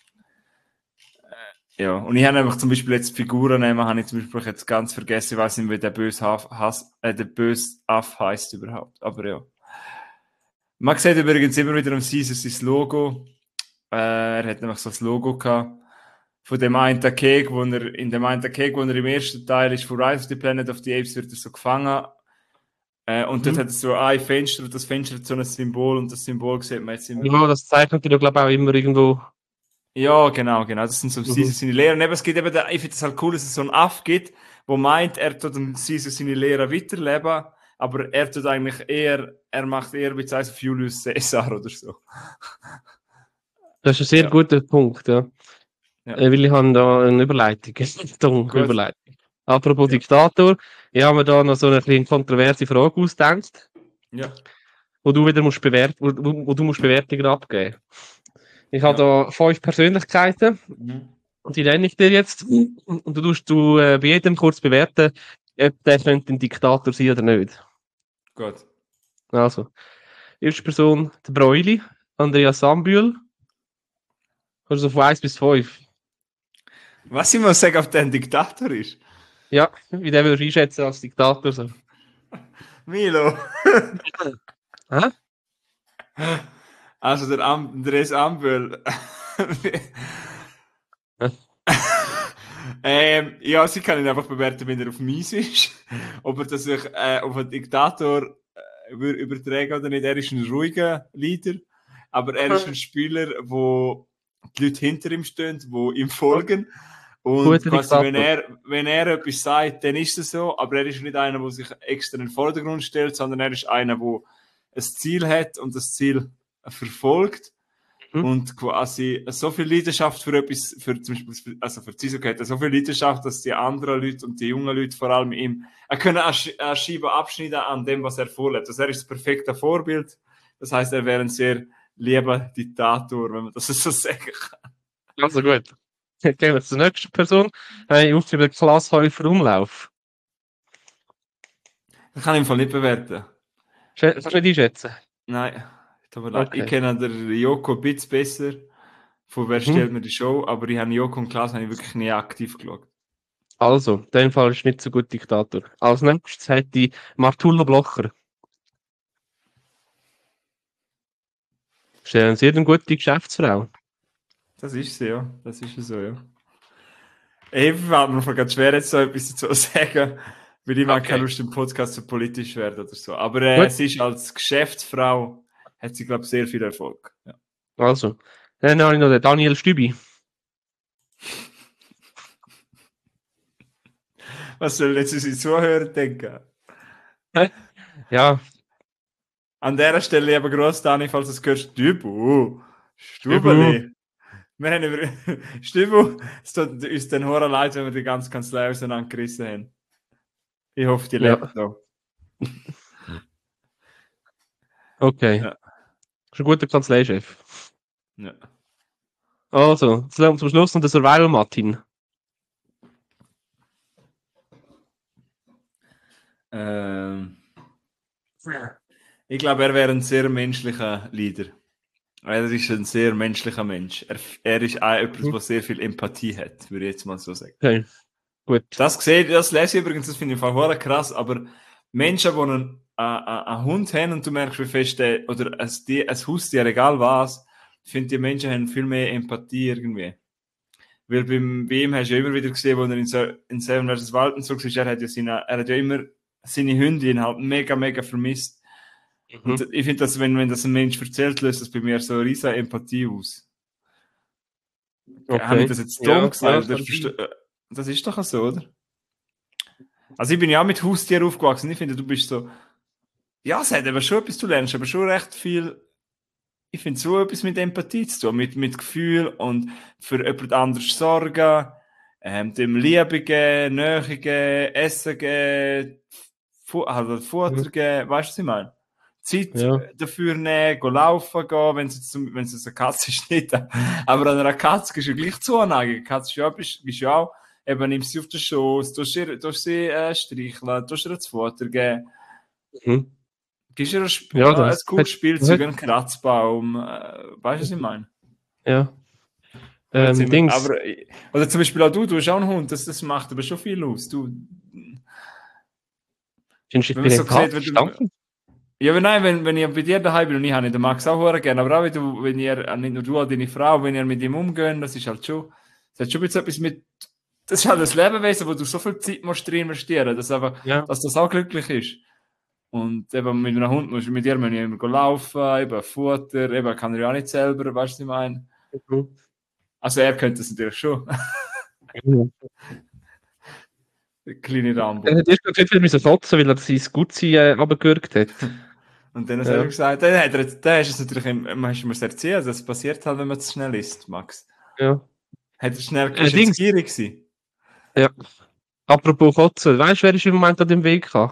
Ja, und ich habe einfach zum Beispiel jetzt Figuren nehmen, habe ich zum Beispiel jetzt ganz vergessen, ich weiß nicht, wie der böse Hass, äh, der böse Aff heisst überhaupt, aber ja. Man sieht übrigens immer wieder am Caesar sein Logo. Äh, er hat nämlich so das Logo gehabt von dem einen Keg, wo er, in dem einen Keg, wo er im ersten Teil ist, von Rise of the Planet of the Apes, wird er so gefangen. Äh, und mhm. dort hat er so ein Fenster, und das Fenster hat so ein Symbol, und das Symbol sieht man jetzt immer.
Ja, das zeichnet er, glaube ich, auch immer irgendwo.
Ja, genau, genau. Das sind so mhm. Caesar seine Lehrer. Und eben, es gibt eben, der, ich finde es halt cool, dass es so einen Aff gibt, der meint, er tut dem Caesar seine Lehrer weiterleben, aber er tut eigentlich eher, er macht eher wie auf Julius Caesar oder so.
Das ist ein sehr ja. guter Punkt, ja. ja. Weil ich habe da eine Überleitung. eine Überleitung. Apropos ja. Diktator, ich habe mir da noch so eine kleine kontroverse Frage ausgedacht.
Ja.
Wo du wieder musst bewert, wo, wo du musst Bewertungen abgeben. Ich habe ja. da fünf Persönlichkeiten. Mhm. Und die nenne ich dir jetzt. Und du tust du äh, bei jedem kurz bewerten, ob der könnte ein Diktator sein oder nicht.
Gut.
Also, erste Person, der Broili, Andreas Sambühl. Also von eins bis fünf.
Was ich muss sagen, ob der ein Diktator ist?
Ja, wie der würde ich einschätzen als Diktator. So.
Milo.
Hä?
Also der Andreas Ambühl. ähm, ja, sie kann ihn einfach bewerten, wenn er auf mies ist. Ob er das sich äh, auf einen Diktator äh, übertragen oder nicht. Er ist ein ruhiger Leader, aber er ist ein Spieler, wo die Leute hinter ihm stehen, die ihm folgen. Und quasi, wenn er, wenn er etwas sagt, dann ist es so, aber er ist nicht einer, der sich extra in den Vordergrund stellt, sondern er ist einer, der ein Ziel hat und das Ziel verfolgt. Mhm. Und quasi so viel Leidenschaft für etwas, für zum Beispiel, also für Zisu hat er so viel Leidenschaft, dass die anderen Leute und die jungen Leute vor allem ihm, er können eine Scheibe abschneiden an dem, was er vorlebt. Also er ist das perfekte Vorbild. Das heißt, er wäre ein sehr lieber Diktator, wenn man das so sagen kann.
Also gut. Gehen wir zur nächsten Person. Ich aufgeschrieben, Klaas Häufer Umlauf.
Das kann ich im Fall nicht bewerten.
Kannst du nicht einschätzen?
Nein. Okay. Ich kenne den Joko ein bisschen besser. Von wer
hm.
stellt mir die Show, aber ich habe Joko und Klaas habe ich wirklich nie aktiv geschaut.
Also, in dem Fall ist nicht so gut Diktator. Als nächstes hätte ich Martula Blocher. Ist eine sehr gute Geschäftsfrau.
Das ist sie, ja. Das ist so, ja. Ich fällt mir ganz schwer, jetzt so etwas zu sagen, weil ich mag okay. keine Lust, im Podcast so politisch werden oder so. Aber äh, sie ist als Geschäftsfrau, hat sie, glaube ich, sehr viel Erfolg. Ja.
Also, dann habe ich noch den Daniel Stübi.
Was soll jetzt unsere Zuhörer denken?
Ja.
An dieser Stelle aber gross, Dani, falls du es hörst, Stübu, Stubeli. Wir haben über Stübu, es tut uns dann hoher leid, wenn wir die ganze Kanzlei auseinandergerissen haben. Ich hoffe, die
ja.
lebt noch.
Okay. Ja. Ist ein guter Kanzleichef.
Ja.
Also, zum Schluss noch der Survival Martin.
Ähm, ich glaube, er wäre ein sehr menschlicher Leader. Er ist ein sehr menschlicher Mensch. Er, er ist auch jemand, der sehr viel Empathie hat, würde ich jetzt mal so sagen.
Okay. gut.
Das sehe das lese ich übrigens, das finde ich voll krass, aber Menschen, die einen, äh, einen Hund haben und du merkst, wie fest der, oder ein, ein Haustier, egal was, ich finde, die Menschen haben viel mehr Empathie irgendwie. Weil beim, bei ihm hast du ja immer wieder gesehen, wo er in, so, in Seven versus. Wild zurück ist, er hat ja seine, er hat ja immer seine Hündin halt mega, mega vermisst.
Mhm.
Und ich finde, dass wenn, wenn das ein Mensch erzählt, löst das bei mir so eine riesige Empathie aus.
Okay.
Habe ich das jetzt dumm
Ja,
gesagt?
ja,
Das, das ist doch so, oder? Also ich bin ja auch mit Haustieren aufgewachsen. Ich finde, du bist so... Ja, es hat aber schon etwas, du lernst aber schon recht viel... Ich finde so etwas mit Empathie zu tun, mit, mit Gefühl und für jemand anderes sorgen, ähm, dem Liebe geben, Nähe geben, Essen geben, Fu also Futter
Mhm.
geben, weißt du, was ich meine? Zeit
Ja.
dafür nehmen, go laufen gehen, wenn es jetzt, wenn es eine Katze ist, nicht. Aber an einer Katze gehst du gleich Zuneigung. Eine Katze ist ja, bist, bist ja auch, eben nimmst sie auf den Schoß, tust sie, tust sie äh, streicheln, tust ihr das Futter geben,
Mhm.
gibst ihr ein, Sp
Ja,
äh, ein
das
cooles
hat,
Spielzeug,
hat,
einen Kratzbaum, äh, weißt du, was ich meine?
ja.
Aber, jetzt
Ähm,
sind wir,
Dings.
aber, äh, oder zum Beispiel auch du, du hast auch einen Hund, das, das macht aber schon viel aus. Du,
Findest du, ich
wenn man
bin
so sieht, wenn
empathisch?
du,
Danke.
ja, aber nein, wenn, wenn ich bei dir daheim bin und ich habe ihn, den Max auch sehr gerne, aber auch wenn du, wenn ihr, äh, nicht nur du, auch deine Frau, wenn ihr mit ihm umgehen, das ist halt schon, das hat schon jetzt etwas mit, das ist halt das Lebewesen, wo du so viel Zeit musst drin investieren, dass einfach,
Ja.
dass das auch glücklich ist. Und eben mit einem Hund musst du, mit dir müssen wir immer laufen, eben Futter, eben kann er ja auch nicht selber, weißt du, was ich meine?
Mhm.
Also er könnte es natürlich schon.
Mhm.
Der kleine Rambo.
Er hat erst gerade wieder müssen fotzen, weil er sein Gutsein äh, runtergewürgt hat.
Und dann hast
Ja.
du gesagt, dann, hat er, dann hast du es natürlich, im- hast du mir es erzählt, das passiert halt, wenn man zu schnell isst, Max.
Ja.
Hat er schnell,
Äh,
ist er zu
Dings.
gierig gewesen?
Ja. Apropos Kotzen, weißt du, wer ist im Moment an dem Weg kann?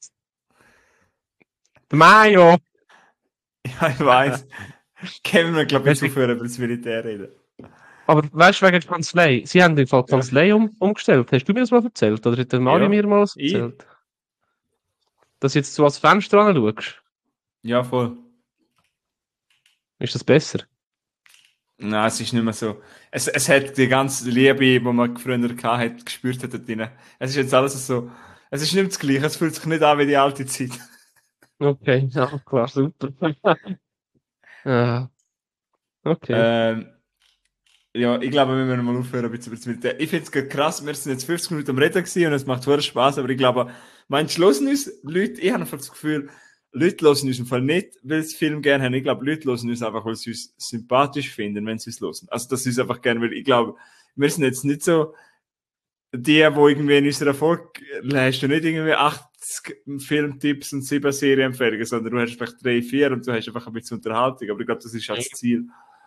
Der Mayo!
Ja, ich weiss. Können wir, glaube ich,
Weißt
jetzt
du,
aufhören, über das Militär reden.
aber weißt du, wegen der Kanzlei? Sie haben den Fall die
Ja.
Kanzlei um, umgestellt. Hast du mir das mal erzählt? Oder hat der Mario
Ja.
mir mal was
Ich?
erzählt? Dass jetzt du ans Fenster anschaust.
Ja, voll.
Ist das besser?
Nein, es ist nicht mehr so. Es, es hat die ganze Liebe, die man früher hatte, gespürt hat dort drin. Es ist jetzt alles so, es ist nicht mehr das Gleiche, es fühlt sich nicht an wie die alte Zeit.
Okay, ja, klar, super. Ja, okay.
Ähm, ja, ich glaube, wir müssen mal aufhören, ein bisschen über das Militär. Ich finde es gerade krass, wir sind jetzt fünfzig Minuten am Reden gewesen und es macht voll Spaß, aber ich glaube, meinst du, hören uns Leute, ich habe einfach das Gefühl, Leute hören uns im Fall nicht, weil sie Film gerne haben. Ich glaube, Leute hören uns einfach, weil sie uns sympathisch finden, wenn sie uns hören. Also, das ist einfach gerne, weil ich glaube, wir sind jetzt nicht so die, wo irgendwie in unserer Erfolg, hast du nicht irgendwie achtzig Filmtipps und sieben Serienempfehlungen, sondern du hast vielleicht drei, vier und du hast einfach ein bisschen Unterhaltung. Aber ich glaube, das ist halt das Ziel.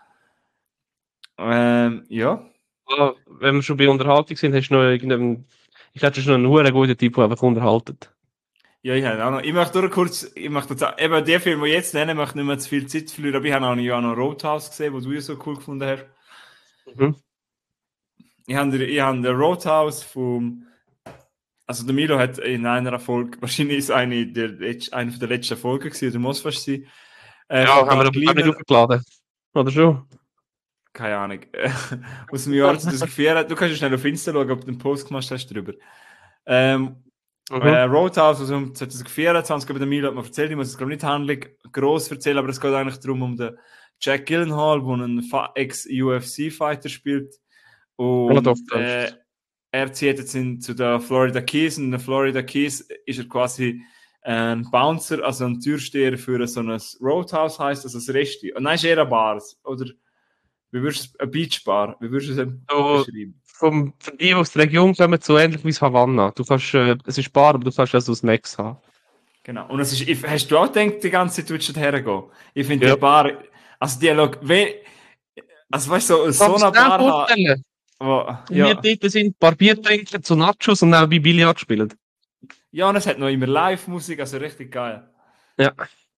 Ähm, ja.
Ah, wenn wir schon bei Unterhaltung sind, hast du noch irgendeinen. Ich hätte schon noch einen guten Typ, der einfach unterhaltet.
Ja, ich habe auch noch. Ich möchte nur kurz, ich möchte jetzt auch, eben der Film, den ich jetzt nenne, möchte nicht mehr zu viel Zeit verlieren, aber ich habe auch noch, ja noch Roadhouse gesehen, wo du ja so cool gefunden hast.
Mhm.
Ich habe, ich habe den Roadhouse vom, also der Milo hat in einer Folge, wahrscheinlich ist eine der, eine der letzten Folgen gewesen, der muss fast sein. Äh,
Ja,
von
haben wir
Bart
aber gar nicht
Gleiner,
aufgeladen. Oder schon?
keine Ahnung, aus dem Jahr zweitausendvier. Du kannst ja schnell auf Insta schauen, ob du einen Post gemacht hast drüber. Ähm,
Mhm.
äh, Roadhouse, also um zwanzig vierundzwanzig, aber der Milo hat mir erzählt, ich muss es glaube nicht handling gross erzählen, aber es geht eigentlich darum, um den Jack Gyllenhaal, der einen Ex-U F C-Fighter spielt. Und
Ja, doch,
äh, er zieht jetzt in, zu den Florida Keys, und in den Florida Keys ist er quasi ein Bouncer, also ein Türsteher für so ein Roadhouse, heisst das, ein Resti. Und nein, ist eher eine Bar, oder wie würdest du, eine Beachbar, wie würdest du es
so,
beschreiben?
vom, von die, die aus der Region kommen, so ähnlich wie Havanna. Du kannst, äh, es ist Bar, aber du kannst also Snacks haben.
Genau. Und es ist, ich, hast du auch gedacht, die ganze Zeit würdest du hergehen? Ich finde
Ja.
die Bar, also die, we, also weißt du, so, so
Kannst du
eine
dir
Bar haben,
vorstellen,
wo,
wir
ja.
dort sind, Barbier trinken zu Nachos und dann bei Billard spielen.
Ja, und es hat noch immer Live-Musik, also richtig geil.
Ja.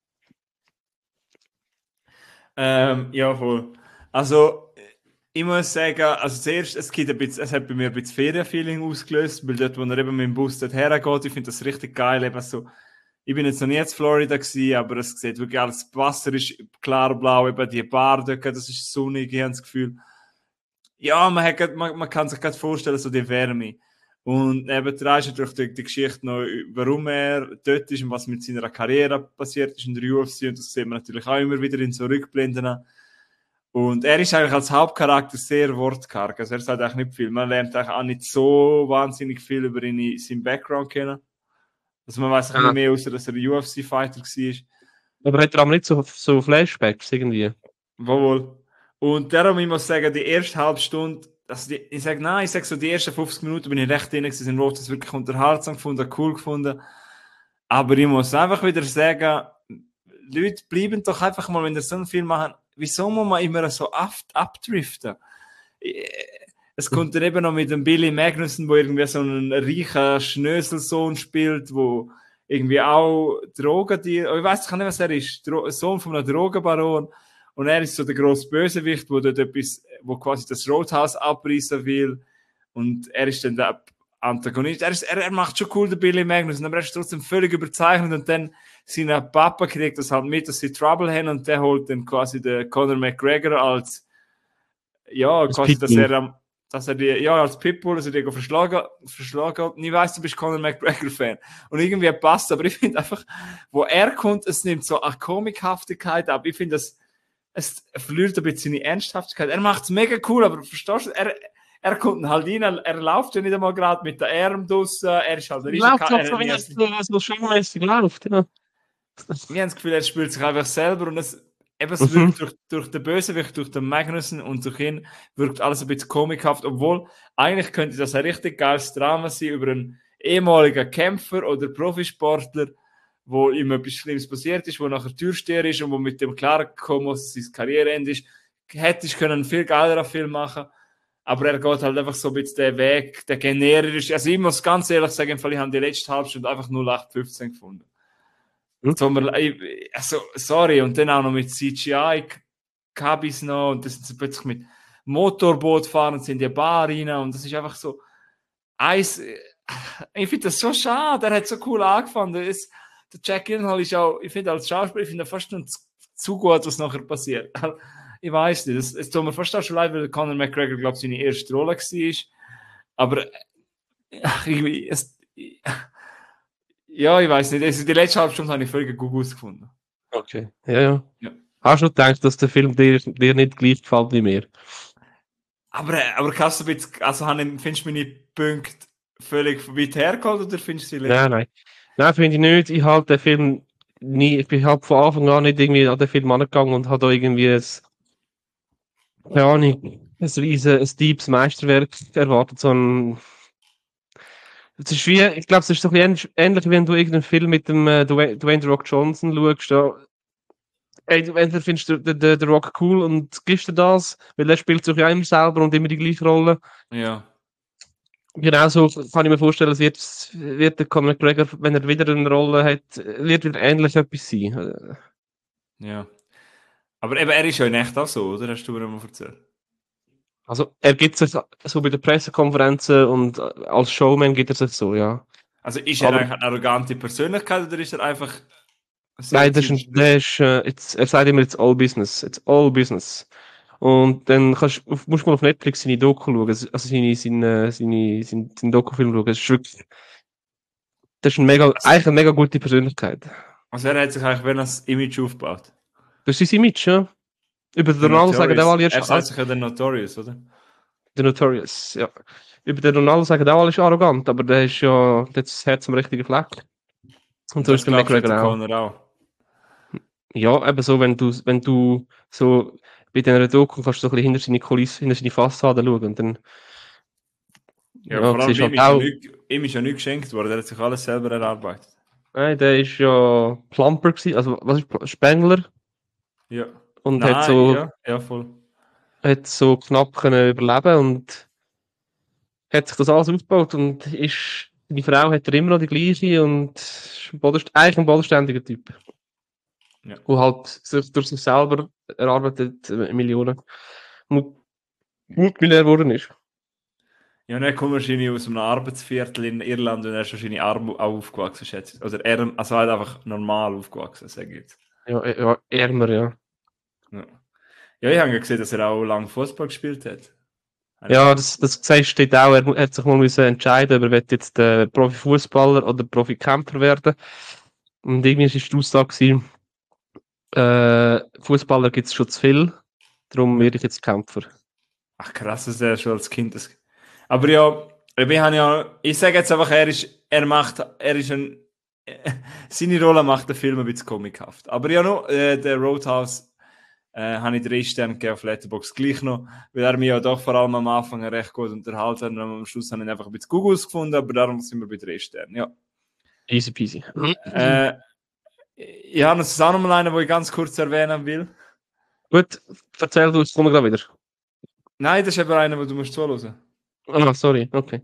Ähm, ja, voll. Also, ich muss sagen, also zuerst, es, gibt ein bisschen, es hat bei mir ein bisschen Ferienfeeling ausgelöst, weil dort, wo er eben mit dem Bus dort hergeht, ich finde das richtig geil. Eben so, ich bin jetzt noch nie in Florida gewesen, aber es sieht wirklich alles, das Wasser ist klar blau, eben die Bar dort, das ist sonnig, ich habe das Gefühl. Ja, man, hat, man, man kann sich gerade vorstellen, so die Wärme. Und nebendran ist natürlich die, die Geschichte noch, warum er dort ist und was mit seiner Karriere passiert ist in der U F C. Und das sieht man natürlich auch immer wieder in so Rückblenden. Und er ist eigentlich als Hauptcharakter sehr wortkarg. Also er sagt eigentlich nicht viel. Man lernt eigentlich auch nicht so wahnsinnig viel über ihn, seinen Background kennen. Also man weiß ein bisschen mehr, außer dass er ein U F C-Fighter war.
Aber hat er aber nicht so, so Flashbacks irgendwie?
Wohl. Und darum, ich muss sagen, die erste halbe Stunde, also die, ich sage nein, ich sage so, die ersten fünfzig Minuten bin ich recht drin gewesen, wo ich das wirklich unterhaltsam gefunden, cool gefunden. Aber ich muss einfach wieder sagen, Leute, bleiben doch einfach mal, wenn ihr so einen Film machen, wieso muss man immer so abdriften? Es kommt dann eben noch mit dem Billy Magnussen, wo irgendwie so einen reichen Schnöselsohn spielt, wo irgendwie auch Drogendealer, ich weiß nicht, was er ist, Dro- Sohn von einem Drogenbaron. Und er ist so der grosse Bösewicht, wo dort etwas, wo quasi das Roadhouse abreißen will. Und er ist dann der Antagonist. Er, ist, er, er macht schon cool, der Billy Magnus, aber er ist trotzdem völlig überzeichnet. Und dann sein Papa kriegt das halt mit, dass sie Trouble haben. Und der holt dann quasi den Conor McGregor als, ja,
Das
quasi, dass
Pitbull.
er, dass er die, ja, als Pitbull, dass er die verschlagen, verschlagen hat. Und ich weiss, du bist Conor McGregor-Fan. Und irgendwie passt, aber ich finde einfach, wo er kommt, es nimmt so eine Komikhaftigkeit ab. Ich finde, das, es verliert ein bisschen seine Ernsthaftigkeit. Er macht es mega cool, aber verstehst du, er, er kommt halt rein, er, er läuft ja nicht einmal gerade mit den Armen draussen, er ist halt ein riesen
Läuft doch so,
er,
wie
er,
es so, so schulmäßig läuft, ja.
Wir haben das Gefühl, er spielt sich einfach selber und es, eben, es
Mhm.
wirkt durch, durch den Bösewicht, durch den Magnussen und durch ihn wirkt alles ein bisschen komikhaft, obwohl eigentlich könnte das ein richtig geiles Drama sein über einen ehemaligen Kämpfer oder Profisportler, wo ihm etwas Schlimmes passiert ist, wo nachher Türsteher ist und wo mit dem klargekommen muss, dass sein Karriereende ist. Hätte ich können einen viel geileren Film machen, aber er geht halt einfach so ein bisschen den Weg, der generisch. Also ich muss ganz ehrlich sagen, ich habe die letzte halbe Stunde einfach null acht fünfzehn gefunden.
Hm?
So, also, sorry, und dann auch noch mit C G I-Kabis noch und das sind sie plötzlich mit Motorboot fahren, sind in die Bar rein und das ist einfach so eins. Ich finde das so schade, der hat so cool angefangen. Es, der Jack Gyllenhaal ist auch, ich finde als Schauspieler, ich finde fast schon zu, zu gut, was nachher passiert. Ich weiß nicht, es, es tut mir fast auch schon leid, weil Conor McGregor, glaube ich, seine erste Rolle war. Aber ach, ich, es, ich, ja, ich weiß nicht, also die letzte halbe Stunde habe ich völlig gut ausgefunden.
Okay, ja, ja.
Ja.
Hast du gedacht, dass der Film dir, dir nicht gleich gefällt wie mir?
Aber, aber kannst du ein bisschen, also findest du meine Punkte völlig weit hergeholt oder findest du sie
Nein, nein. Nein, finde ich nicht. Ich halte den Film nie, ich bin halt von Anfang an nicht irgendwie an den Film angegangen und habe da irgendwie ein, keine Ahnung, ein riesen, ein deepes Meisterwerk erwartet, sondern es ist wie, ich glaube, es ist so ein bisschen ähnlich, ähnlich, wie wenn du irgendeinen Film mit dem äh, Dwayne, Dwayne The Rock Johnson schaust. Da, ey, du- entweder findest du den, den, den Rock cool und gibst dir das, weil er spielt sich ja immer selber und immer die gleiche Rolle.
Ja.
Genauso kann ich mir vorstellen, es wird, wird der Conor McGregor, wenn er wieder eine Rolle hat, wird wieder ähnlich etwas sein.
Ja. Aber eben, er ist ja in echt auch so, oder? Hast du mir mal erzählt?
Also er gibt sich so bei den Pressekonferenzen und als Showman gibt er sich so, ja.
Also ist er
Aber
eigentlich eine arrogante Persönlichkeit oder ist er einfach sehr
nein, das ist, ein,
zielstrebig?
das ist äh, it's, er sagt immer, it's all business. It's all business. Und dann kannst, auf- musst du mal auf Netflix seine Doku schauen, also seine, seine, seine, seine, seinen Dokufilm schauen. Das ist wirklich, das ist ein mega,
Also,
eigentlich eine mega gute Persönlichkeit.
also er hat sich eigentlich wenn das Image aufgebaut.
Das ist sein Image, ja. Über den
Der
Ronaldo sagen auch
Notorious.
alle, er ist
Er sagt
ar-
sich ja der Notorious, oder?
der Notorious, ja. Über den Ronaldo sagen auch alle, er ist arrogant, aber der ist ja, der hat das Herz am richtigen Fleck. Und
Und
so
das
ist der
glaubst du
McGregor
der
auch.
Conor auch.
Ja, eben so, wenn du, wenn du so bei dieser Doku kannst du so ein bisschen hinter seine Kulisse, hinter seine Fassade schauen und dann,
Ja,
ja,
vor allem
siehst du
ihm
halt
ist ja
auch,
nichts, ihm ist ja nichts geschenkt worden, er hat sich alles selber erarbeitet.
nein, der ist ja Plumper gewesen, also was ist Pl- Spengler
Ja.
und hat
Nein,
so,
ja, ja, voll.
hat so knapp können überleben und hat sich das alles aufgebaut und ist, die Frau hat er immer noch die gleiche und ist ein bodenst- eigentlich ein bodenständiger Typ.
Ja.
Und halt sich durch sich selber erarbeitet äh, Millionen Mut- Multimillionär geworden ist.
Ja, und er kommt wahrscheinlich aus einem Arbeitsviertel in Irland und er ist wahrscheinlich arm auch aufgewachsen, schätze ich. Oder er, also halt einfach normal aufgewachsen, sage ich jetzt.
Ja, ä- ja, ärmer, ja.
Ja. Ja, ich habe ja gesehen, dass er auch lange Fußball gespielt hat.
Ja, das, das sagst du auch, er mu- hat sich mal müssen entscheiden, ob er will jetzt äh, Profifußballer oder Profikämpfer werden. Und irgendwie war die Aussage, gewesen, äh, Fußballer gibt es schon zu viel, darum
Ja.
werde ich jetzt Kämpfer.
Ach krass, dass er schon als Kind das. Aber ja, ich, habe ja, ich sage jetzt einfach, er ist, er macht, er ist ein, seine Rolle macht den Film ein bisschen comichaft. Aber ja, noch, äh, der Roadhouse äh, habe ich drei Sterne gegeben auf Letterboxd gleich noch, weil er mich ja doch vor allem am Anfang recht gut unterhalten hat und am Schluss habe ich einfach ein bisschen Google gefunden, aber darum sind wir bei drei Sternen, ja.
Easy peasy.
Äh, ich habe noch auch noch mal einen, den ich ganz kurz erwähnen will.
Gut, erzähl du, es kommen wir gleich wieder.
Nein, das ist eben einer, den du musst zuhören.
Ah, sorry, okay.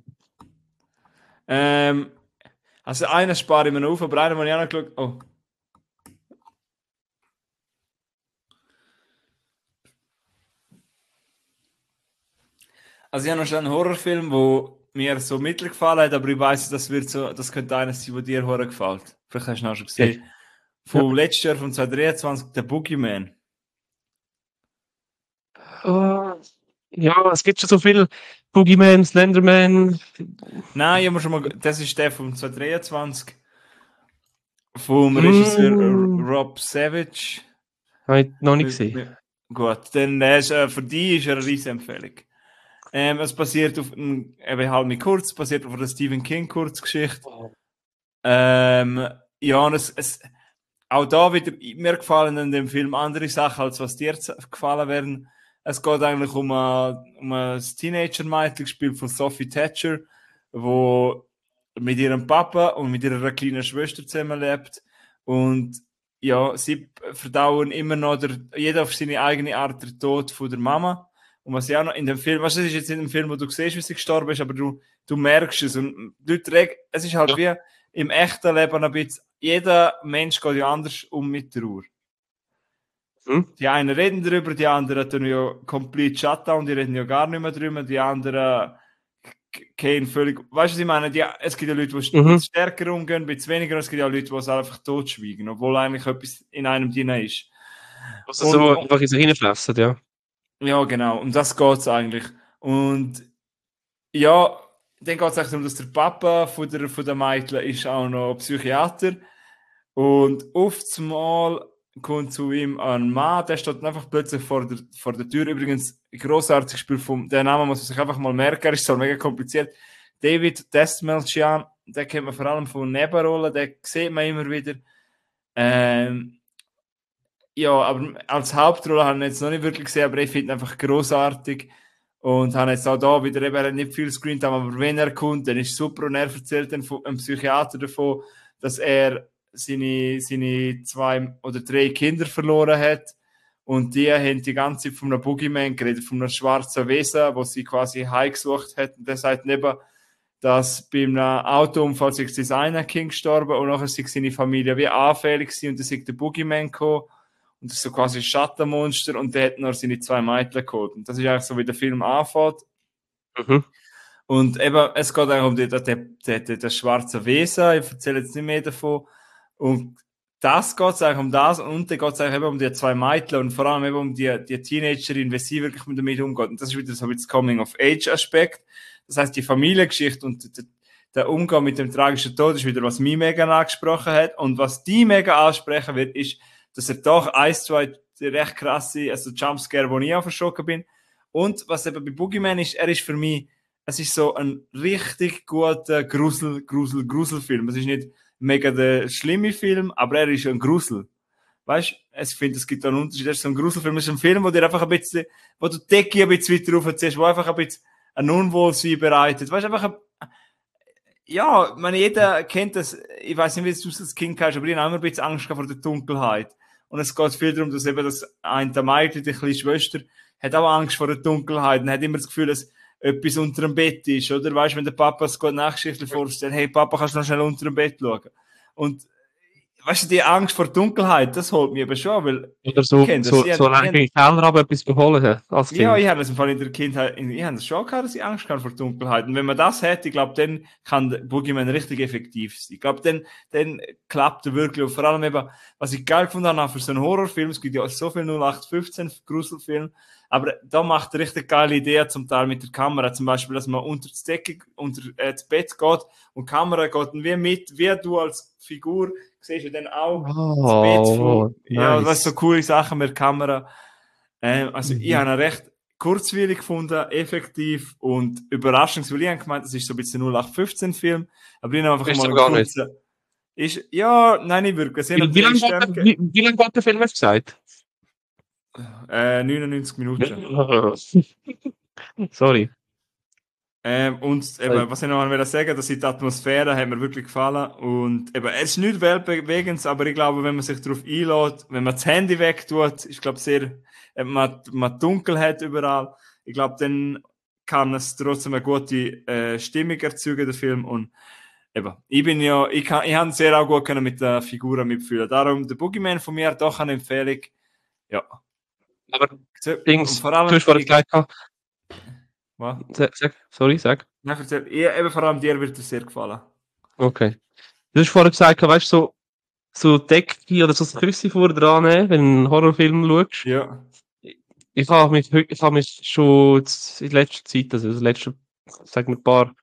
Ähm, also einen spare ich mir noch auf, aber einen, den ich auch noch geschaut oh. Also ich habe noch schon einen Horrorfilm, der mir so mittel gefallen hat, aber ich weiss, das wird so, das könnte einer sein, der dir Horror gefällt. Vielleicht hast du ihn auch schon gesehen.
Okay.
Von
Ja.
letztes Jahr, von zwanzig dreiundzwanzig, der Boogeyman.
Oh, ja, es gibt schon so viel Boogeyman, Slenderman.
Nein, ich habe mir schon mal, das ist der von zwanzig dreiundzwanzig. Vom Regisseur
Mm,
Rob Savage.
habe ich noch nicht
Mit,
gesehen.
mit, gut, dann äh, ist, äh, für die ist er eine riesen Empfehlung. Ähm, es basiert auf, ein, eben halt mit kurz, basiert auf einer Stephen King Kurzgeschichte. Ähm, ja, und es, es, auch da wieder, mir gefallen in dem Film andere Sachen, als was dir gefallen werden. Es geht eigentlich um ein, um ein Teenager-Mädchen, gespielt von Sophie Thatcher, wo mit ihrem Papa und mit ihrer kleinen Schwester zusammenlebt. Und ja, sie verdauen immer noch, der, jeder auf seine eigene Art, den Tod von der Mama. Und was ja auch noch in dem Film, weißt du, das ist jetzt in dem Film, wo du siehst, wie sie gestorben ist, aber du, du merkst es. Und Leute, es ist halt ja. wie im echten Leben ein bisschen, jeder Mensch geht ja anders um mit der Uhr. Hm? Die einen reden darüber, die anderen tun ja komplett Shutdown, die reden ja gar nicht mehr drüber, die anderen gehen völlig, weißt du, was ich meine? Die, es gibt ja Leute, die mhm. ein bisschen stärker umgehen, ein bisschen weniger, es gibt ja Leute, die es einfach totschweigen, obwohl eigentlich etwas in einem drin ist.
Also und, so einfach in sich reinfressen, ja.
Ja, genau, um das geht es eigentlich. Und ja, dann geht es eigentlich darum, dass der Papa von der, von der Mädchen ist auch noch Psychiater. Und oft mal kommt zu ihm ein Mann, der steht einfach plötzlich vor der, vor der Tür. Übrigens, ein grossartiges Spiel vom, der Name muss man sich einfach mal merken, er ist so mega kompliziert. David Dastmalchian, den kennt man vor allem von Nebenrollen, den sieht man immer wieder. Ähm, ja, aber als Hauptrolle habe ich ihn jetzt noch nicht wirklich gesehen, aber ich finde ihn einfach grossartig. Und habe jetzt auch da wieder, eben, er hat nicht viel Screen, aber wenn er kommt, dann ist es super. Und er erzählt dann einem Psychiater davon, dass er seine, seine zwei oder drei Kinder verloren hat. Und die haben die ganze Zeit von einem Boogeyman geredet, von einem schwarzen Wesen, wo sie quasi heimgesucht hat. Und der sagt neben, dass bei einem Autounfall sich sein eine Kind gestorben und nachher ist seine Familie wie anfällig gewesen und dann ist der Boogeyman gekommen. Und das ist so quasi ein Schattenmonster und der hat nur seine zwei Mädchen geholt. Und das ist eigentlich so, wie der Film anfängt. Mhm. Und eben, es geht eigentlich um die, die, die, die, das schwarze Wesen. Ich erzähle jetzt nicht mehr davon. Und das geht es eigentlich um das. Und dann geht es eigentlich eben um die zwei Mädchen und vor allem eben um die, die Teenagerin, wie sie wirklich mit damit umgeht. Und das ist wieder so ein Coming-of-Age-Aspekt. Das heißt, die Familiengeschichte und der, der Umgang mit dem tragischen Tod ist wieder, was mich mega angesprochen hat. Und was die mega ansprechen wird, ist, dass er doch ein, zwei recht krasse, also Jumpscare, wo ich auch verschrocken bin. Und was eben bei Boogeyman ist, er ist für mich, es ist so ein richtig guter Grusel, Grusel, Gruselfilm. Es ist nicht mega der schlimme Film, aber er ist ein Grusel. Weißt du, ich finde, es gibt da einen Unterschied. Er ist so ein Gruselfilm, es ist ein Film, wo dir einfach ein bisschen, wo du die Decke ein bisschen weiter raufziehst, wo einfach ein bisschen ein Unwohlsein bereitet. Weißt du, einfach ein, ja, meine, jeder kennt das, ich weiß nicht, wie du das Kind hast, aber ich habe immer ein bisschen Angst vor der Dunkelheit. Und es geht viel darum, dass eben das eine der Mädchen, die kleine Schwester, hat auch Angst vor der Dunkelheit und hat immer das Gefühl, dass etwas unter dem Bett ist, oder? Weißt du, wenn der Papa es gut Nachtschichtlich vorstellt, hey Papa, kannst du noch schnell unter dem Bett schauen? Und weißt du, die Angst vor Dunkelheit, das holt mich aber schon, weil
Oder so,
kennt das.
so,
Ich
so
hab-
lange in den Keller aber etwas beholen hä, als
ja,
Kind.
ich habe das im Fall in der Kindheit, ich habe das schon gehabt, dass ich Angst hatte vor Dunkelheit. Und wenn man das hat, ich glaube, dann kann der Boogeyman richtig effektiv sein. Ich glaube, dann, dann klappt er wirklich. Und vor allem eben, was ich geil gefunden habe für so einen Horrorfilm, es gibt ja so viele null acht fünfzehn Gruselfilme, aber da macht er richtig geile Ideen zum Teil mit der Kamera. Zum Beispiel, dass man unter das Decke, unter äh, das Bett geht und die Kamera geht dann wie mit, wie du als Figur siehst du dann auch das Bett
Oh,
von, ja,
nice.
was so coole Sachen mit der Kamera. Ähm, also
Mhm.
ich habe ihn recht kurzweilig gefunden, effektiv und überraschend, weil ich habe gemeint, das ist so ein bisschen null acht fünfzehn Film, aber ich habe einfach
Ist
mal
doch
einen
gar nicht.
kurzen... Ist, ja, nein, nicht wirklich. Sie haben
Wie,
ihm
wie
drei
lange
Sterne
geht,
gegeben.
wie, wie lang geht der Film, hast du gesagt?
Äh, neunundneunzig Minuten.
Sorry.
Ähm, und eben, was ich noch mal sagen, dass die Atmosphäre hat mir wirklich gefallen und eben, es ist nicht weltbewegend, aber ich glaube, wenn man sich darauf einlädt, wenn man das Handy wegtut, ich glaube sehr, äh, man, man dunkel hat überall, ich glaube, dann kann es trotzdem eine gute äh, Stimmung erzeugen, der Film und eben, ich bin ja, ich kann, ich habe sehr auch gut können mit den Figuren mitfühlen, darum der Boogeyman von mir doch eine Empfehlung, ja.
Aber
Und
Dings,
vor
du
allem,
hast vorhin
ich,
gesagt, gehabt-
was?
sag, sag, sorry, sag.
Nein, erzähl, ich, eben vor allem dir wird es sehr gefallen.
Okay. Du hast vorhin gesagt, weißt du, so, so Decke oder so das Küsse vor dran nehmen, wenn du einen Horrorfilm schaust.
Ja.
Ich habe mich, hö- ich habe mich schon jetzt in letzter Zeit, also in den letzten, sagen wir, ein paar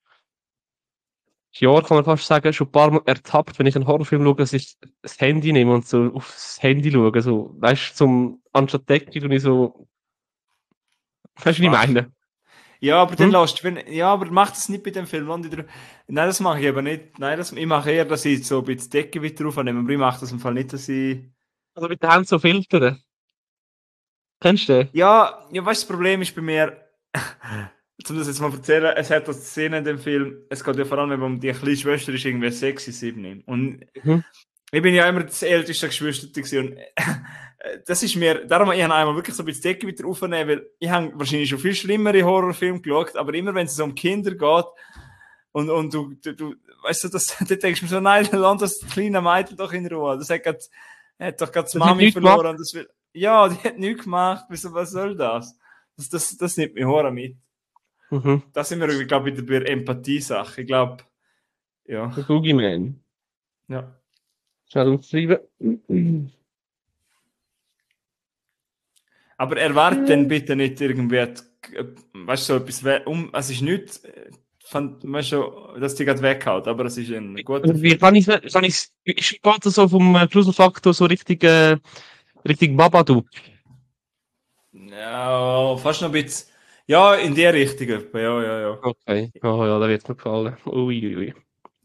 Jahren, kann man fast sagen, schon ein paar Mal ertappt, wenn ich einen Horrorfilm schaue, dass ich das Handy nehme und so aufs Handy schaue. So, weißt du, zum, anstatt Decke, tue ich so, weißt du, was ich
Schwach.
meine?
Ja, aber dann
Hm?
lässt wenn, ja, aber mach das nicht bei dem Film. Lass dich dra- Nein, das mache ich aber nicht. Nein, das, ich mache eher, dass ich so ein bisschen die Decke wieder drauf nehme. Aber ich mache das im Fall nicht, dass ich.
Also mit den Händen so filtern. Kennst du den?
Ja, ja, weißt du, das Problem ist bei mir, um das jetzt mal erzählen, es hat das Szene in dem Film, es geht ja vor allem eben um die kleine Schwester, die ist irgendwie sechs, sieben. Und
Mhm.
ich bin ja immer das älteste Geschwister gewesen und das ist mir, darum ich habe einmal wirklich so ein bisschen die Decke wieder aufnehmen, weil ich habe wahrscheinlich schon viel schlimmere Horrorfilme geschaut, aber immer wenn es um Kinder geht und, und du, du, du weißt du, das, da denkst du mir so, nein, lass das kleine Mädchen doch in Ruhe, das hat, grad, hat doch gerade die
Das hat
Mami
nichts
verloren, das will, ja, die hat nichts gemacht, wieso, was soll das? Das, das, das nimmt mich Horror mit.
Mhm.
Da sind wir, glaube ich, wieder bei der Empathie-Sache, ich glaube, ja,
Der Boogeyman.
ja.
Schnell aufschreiben.
Aber erwartet dann bitte nicht irgendwie, äh, weißt du, so etwas, we- um, es ist nicht, äh, fand, weißt du, dass die gerade weghaut, aber es ist ein guter
Wie
Film.
kann ich kann ich ich geht das so vom äh, Gruselfaktor so richtig, äh, richtig Babadook?
Ja, fast noch ein bisschen, ja, in die Richtung, etwa, ja, ja, ja.
Okay. Oh ja, da wird mir gefallen. Ui, ui, ui.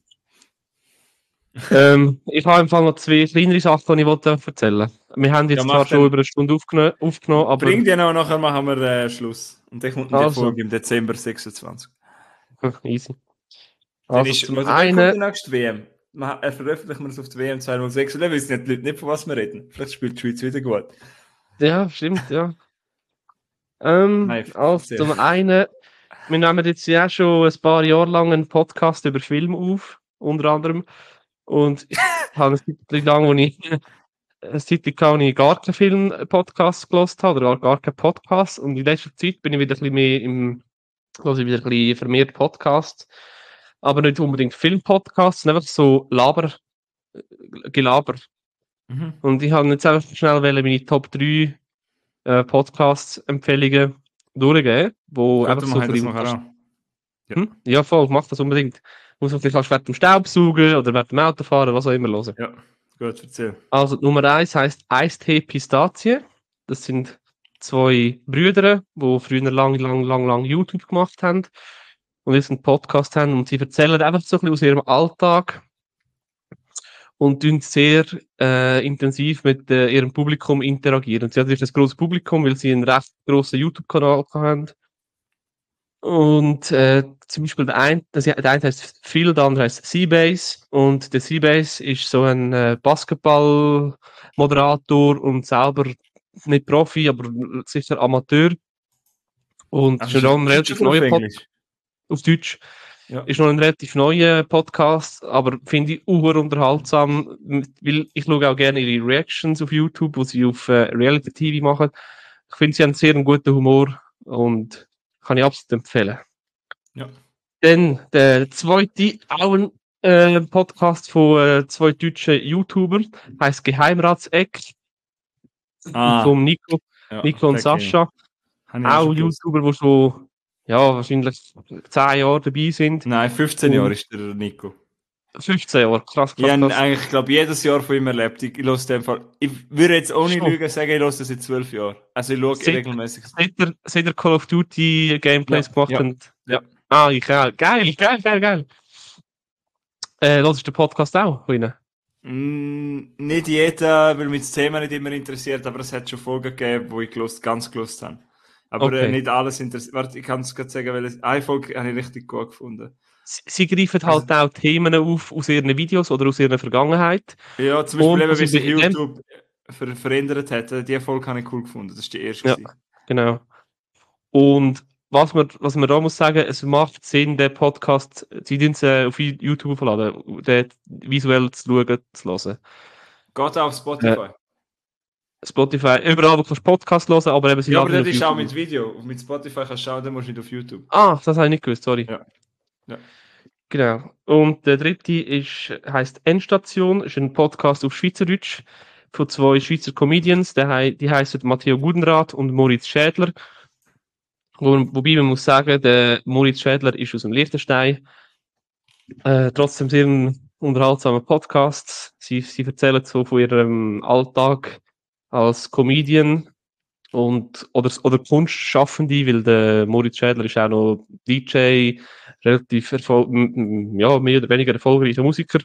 ähm, ich habe im Fall noch zwei kleinere Sachen, die ich wollte erzählen. Wir haben
Ja,
jetzt zwar
mach
schon
dann,
über eine Stunde aufgenommen, aufgenommen aber
bring die noch, nachher machen wir äh, Schluss. Und dann kommt dann die
also,
Folge im Dezember sechsundzwanzig.
easy.
Dann
Also
ist,
zum
also dann kommt
einen,
die nächste W M. Man, äh, veröffentlichen wir es auf die W M zweitausendsechs und dann wissen die Leute nicht, von was wir reden. Vielleicht spielt die Schweiz wieder gut.
ja, stimmt, ja. Ähm,
Nein,
also
erzähl.
zum einen, wir nehmen jetzt ja schon ein paar Jahre lang einen Podcast über Film auf, unter anderem. Und ich habe eine Zeit lang, wo ich eine Zeit lang, wo ich gar keinen Film-Podcast gehört habe, oder gar, gar keinen Podcast. Und in letzter Zeit bin ich wieder ein bisschen mehr im, also wieder ein bisschen vermehrt Podcasts. Aber nicht unbedingt Film-Podcasts, sondern einfach so Laber, Gelaber.
Mhm.
Und ich habe jetzt einfach schnell meine Top drei äh, Podcast-Empfehlungen durchgeben, wo
Gut,
einfach
dann
so
mache
ein
ich das
bisschen
nachher
kannst,
auch. Ja.
hm? Ja, voll, mach das unbedingt. Muss man vielleicht während dem Staubsaugen oder während dem Autofahren, was auch immer hören.
Ja, gut, erzähl.
Also Nummer eins heisst Eistee Pistazie. Das sind zwei Brüder, die früher lang, lang, lang, lang YouTube gemacht haben und jetzt einen Podcast haben und sie erzählen einfach so ein bisschen aus ihrem Alltag und tun sehr äh, intensiv mit äh, ihrem Publikum interagieren. Sie haben natürlich ein grosses Publikum, weil sie einen recht grossen YouTube-Kanal haben. Und äh, zum Beispiel der eine, das, der eine heißt Phil, der andere heißt Seabase. Und der Seabase ist so ein äh, Basketball-Moderator und selber nicht Profi, aber sicher Amateur. Und
Also
schon
ist
ein
es Deutsch
relativ
oder auf
neuer Pod
Englisch?
auf Deutsch.
Ja.
Ist noch ein relativ neuer Podcast, aber finde ich uber unterhaltsam, weil ich schaue auch gerne ihre Reactions auf YouTube, wo sie auf äh, Reality-T V machen. Ich finde, sie haben sehr einen guten Humor und kann ich absolut empfehlen.
Ja.
Dann der zweite, auch ein äh, Podcast von äh, zwei deutschen YouTubern, heißt Geheimratseck,
Ah,
vom Nico,
ja,
Nico und
den kenn ich.
Sascha.
Habe ich auch
Auch
schon gewusst.
YouTuber, die schon ja, wahrscheinlich zehn Jahre dabei sind.
Nein, fünfzehn
Und
Jahre ist der Nico.
fünfzehn Jahre, krass,
Ich
krass,
habe
krass.
eigentlich, glaube jedes Jahr von ihm erlebt. Ich, ich höre den Fall. Ich würde jetzt ohne
Schon.
Lügen sagen, ich höre das seit zwölf Jahren. Also ich schaue
Seit,
regelmäßig.
seit, er, seit er Call of Duty Gameplays
Ja,
gemacht
ja,
hat.
ja.
Ah, ich geil, geil, geil, geil, geil. Äh, das ist der Podcast auch von Ihnen.
Mm, nicht jeder, weil mich das Thema nicht immer interessiert, aber es hat schon Folgen gegeben, wo ich gelost, ganz gelost habe. Aber äh,
Okay.
nicht alles interessiert. Warte, ich kann es gerade sagen, weil eine Folge habe ich richtig gut gefunden.
Sie, sie greifen
Also-
halt auch Themen auf aus ihren Videos oder aus ihrer Vergangenheit.
Ja, zum Beispiel
Und
eben,
was
wie
ich
sich
in dem-
YouTube ver verändert hat. äh, Die Folge habe ich cool gefunden. Das ist die erste.
Ja.
gewesen.
Genau. Und was man, was man da muss sagen, es macht Sinn, den Podcast, sie tun es äh, auf YouTube verladen, den visuell zu schauen, zu hören.
Geht auch auf Spotify.
Spotify, überall, wo du Podcast hören, aber eben sie
Ja, aber
laden
das
auf
ist auch
YouTube.
mit Video. Mit Spotify kannst du schauen, dann musst du nicht auf YouTube.
Ah, das habe ich nicht gewusst, sorry.
Ja. Ja.
Genau. Und der dritte ist, heißt Endstation, ist ein Podcast auf Schweizerdeutsch von zwei Schweizer Comedians, der, hei- die heißen Matteo Gudenrath und Moritz Schädler. Wo, wobei man muss sagen, der Moritz Schädler ist aus dem Liechtenstein. Äh, trotzdem sehr ein unterhaltsamer Podcast. Sie, sie erzählen so von ihrem Alltag als Comedian und oder, oder Kunstschaffende, weil der Moritz Schädler ist auch noch D J, relativ erfol m- m- ja, mehr oder weniger erfolgreicher Musiker.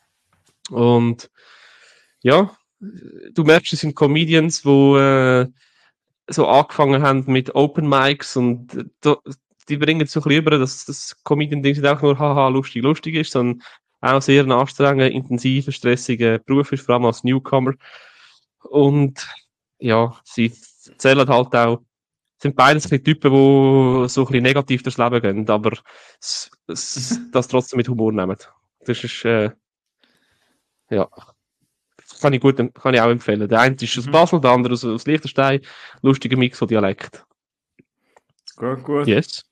Und ja, du merkst, es sind Comedians, wo äh, so angefangen haben mit Open Mics und äh, da, die bringen so ein bisschen rüber, dass das Comedian-Ding nicht auch nur haha lustig, lustig ist, sondern auch sehr ein anstrengender, intensiver, stressiger Beruf ist, vor allem als Newcomer. Und ja, sie erzählen halt auch, sind beides ein bisschen Typen, die so ein bisschen negativ durchs Leben gehen, aber s, s, das trotzdem mit Humor nehmen. Das ist, äh, ja, kann ich gut, kann ich auch empfehlen. Der eine ist aus
Mhm.
Basel, der andere aus, aus Liechtenstein. Lustiger Mix von Dialekt.
Gut, gut.
Yes.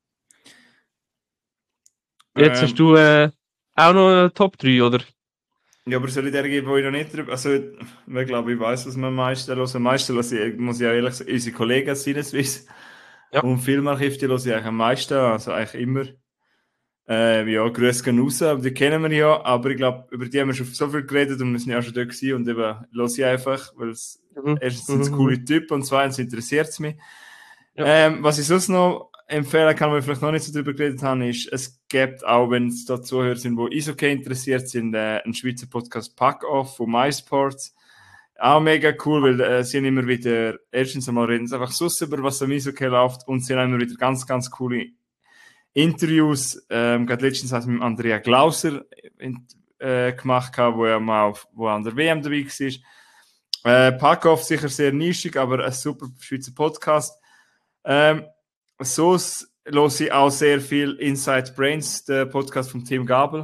Jetzt
Ähm,
hast du äh, auch noch eine Top drei, oder?
Ja, aber soll ich der geben, wo ich noch nicht drüber... Also, ich glaube, ich weiß, was man am meisten hören. Am meisten höre ich, muss ich auch ehrlich sagen, unsere Kollegen Sinneswiss.
Ja.
Und Filmarchiv, die höre ich eigentlich am meisten, also eigentlich immer. Äh, ja, Grüße gehen raus, aber die kennen wir ja, aber ich glaube, über die haben wir schon so viel geredet und wir sind ja auch schon dort gewesen und eben höre ich einfach, weil es
Mhm.
erstens sind es
Mhm.
coole Typen und zweitens interessiert es mich.
Ja.
Ähm, was ich sonst noch empfehlen kann, wo ich vielleicht noch nicht so drüber geredet habe, ist, es gibt auch, wenn es da Zuhörer sind, die Eishockey interessiert sind, äh, einen Schweizer Podcast Pack Off von MySports. Auch mega cool, weil äh, sie haben immer wieder, erstens einmal reden sie einfach so über, was am Eishockey läuft und sie haben immer wieder ganz, ganz coole Interviews. Ähm, gerade letztens hat mit Andrea Glauser in, äh, gemacht, wo er mal auf, wo er an der W M dabei war. Äh, Pack Off sicher sehr nischig, aber ein super Schweizer Podcast. Ähm, so höre ich auch sehr viel Inside Brains, der Podcast von Tim Gabel.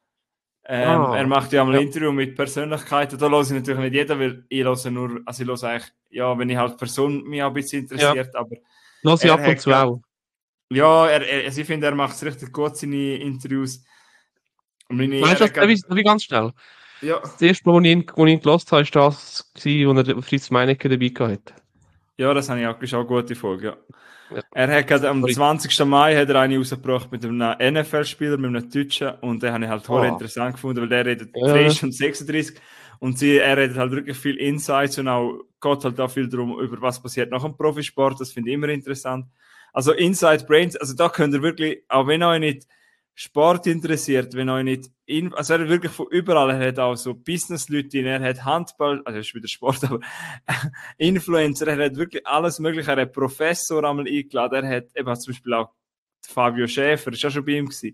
Ähm,
Ah,
er macht ja mal
ja.
ein Interview mit Persönlichkeiten. Da höre ich natürlich nicht jeder, weil ich höre nur, also ich höre eigentlich, ja, wenn ich halt Person mich auch ein bisschen interessiert, aber
Lass ich
er
ab und
hat
zu
grad-
auch.
ja, er, er, also ich finde, er macht es richtig gut, seine Interviews. Und meine,
Weißt du,
er hat
das
grad-
darf ich ganz schnell.
ja,
Das erste Mal, als ich ihn, als ich ihn gehört habe, war das, gewesen, wo er Fritz Meinecke dabei hatte.
ja, das habe ich auch, ist auch eine gute Folge, ja.
Ja.
Er hat gerade am
Sorry.
zwanzigsten Mai hat er eine rausgebracht mit einem N F L-Spieler, mit einem Deutschen, und den habe ich halt voll
Ah.
interessant gefunden, weil der redet
Ja.
fest und sechsunddreißig und sie, er redet halt wirklich viel Insights und auch geht halt auch viel darum, über was passiert nach dem Profisport, das finde ich immer interessant. Also Inside Brains, also da könnt ihr wirklich, auch wenn euch nicht Sport interessiert, wenn euch nicht, in, also er hat wirklich von überall, er hat auch so Business-Leute, er hat Handball, also das ist wieder Sport, aber Influencer, er hat wirklich alles mögliche, er hat Professor einmal eingeladen, er hat eben zum Beispiel auch Fabio Schäfer, ist auch schon bei ihm gewesen.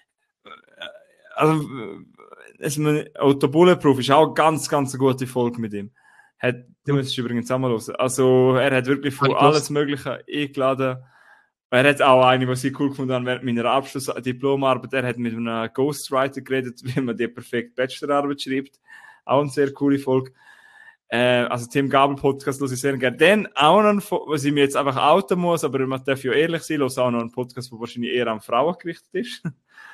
Also, also Otto Bulletproof ist auch ganz, ganz eine gute Folge mit ihm. Hat, die müsstest du übrigens auch mal hören. Also, er hat wirklich von
Habe ich
alles
gehört.
Mögliche eingeladen. Er hat auch eine, was ich cool gefunden habe, während meiner Abschlussdiplomarbeit. Er hat mit einem Ghostwriter geredet, wie man die perfekte Bachelorarbeit schreibt. Auch eine sehr coole Folge. Äh, also Tim Gabel Podcast höre ich sehr gerne. Dann auch noch, ein, was ich mir jetzt einfach outen muss, aber man darf ja ehrlich sein, höre auch noch einen Podcast, der wahrscheinlich eher an Frauen gerichtet ist.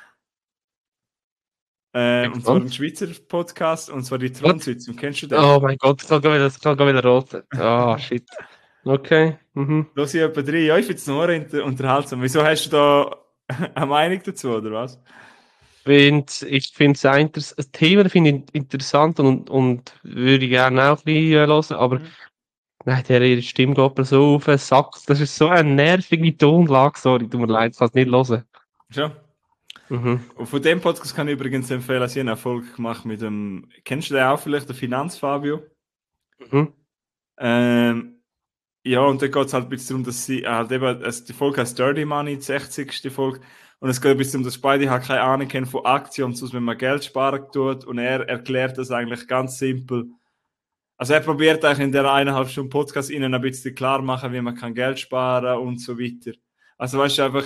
äh, und zwar ein Schweizer Podcast, und zwar die Thronsitzung. Kennst du den?
Oh mein Gott, das kann gar wieder, das kann gar wieder rot. Ah, oh, shit. Okay. Mhm.
Los ich etwa drei. Ja, ich finde es nur inter unterhaltsam. Wieso hast du da eine Meinung dazu, oder was?
Find, ich finde das Thema finde ich interessant und, und würde ich gerne auch ein bisschen hören, aber
Mhm.
nein, der ihre Stimme geht mir so auf den Sack. Das ist so eine nervige Tonlage, sorry, tut mir leid, ich kann es nicht hören.
Ja.
Mhm.
Und von dem Podcast kann ich übrigens empfehlen, sie haben Erfolg gemacht mit dem, kennst du den auch vielleicht, der Finanzfabio?
Mhm.
Ähm, ja, und da geht es halt ein bisschen darum, dass sie halt eben, also die Folge heißt Dirty Money, die sechzigste Folge, und es geht ein bisschen um, dass beide halt keine Ahnung haben von Aktien und so, wenn man Geld sparen tut, und er erklärt das eigentlich ganz simpel. Also er probiert eigentlich in der eineinhalb Stunden Podcast ihnen ein bisschen klar machen, wie man kann Geld sparen und so weiter. Also weißt du, einfach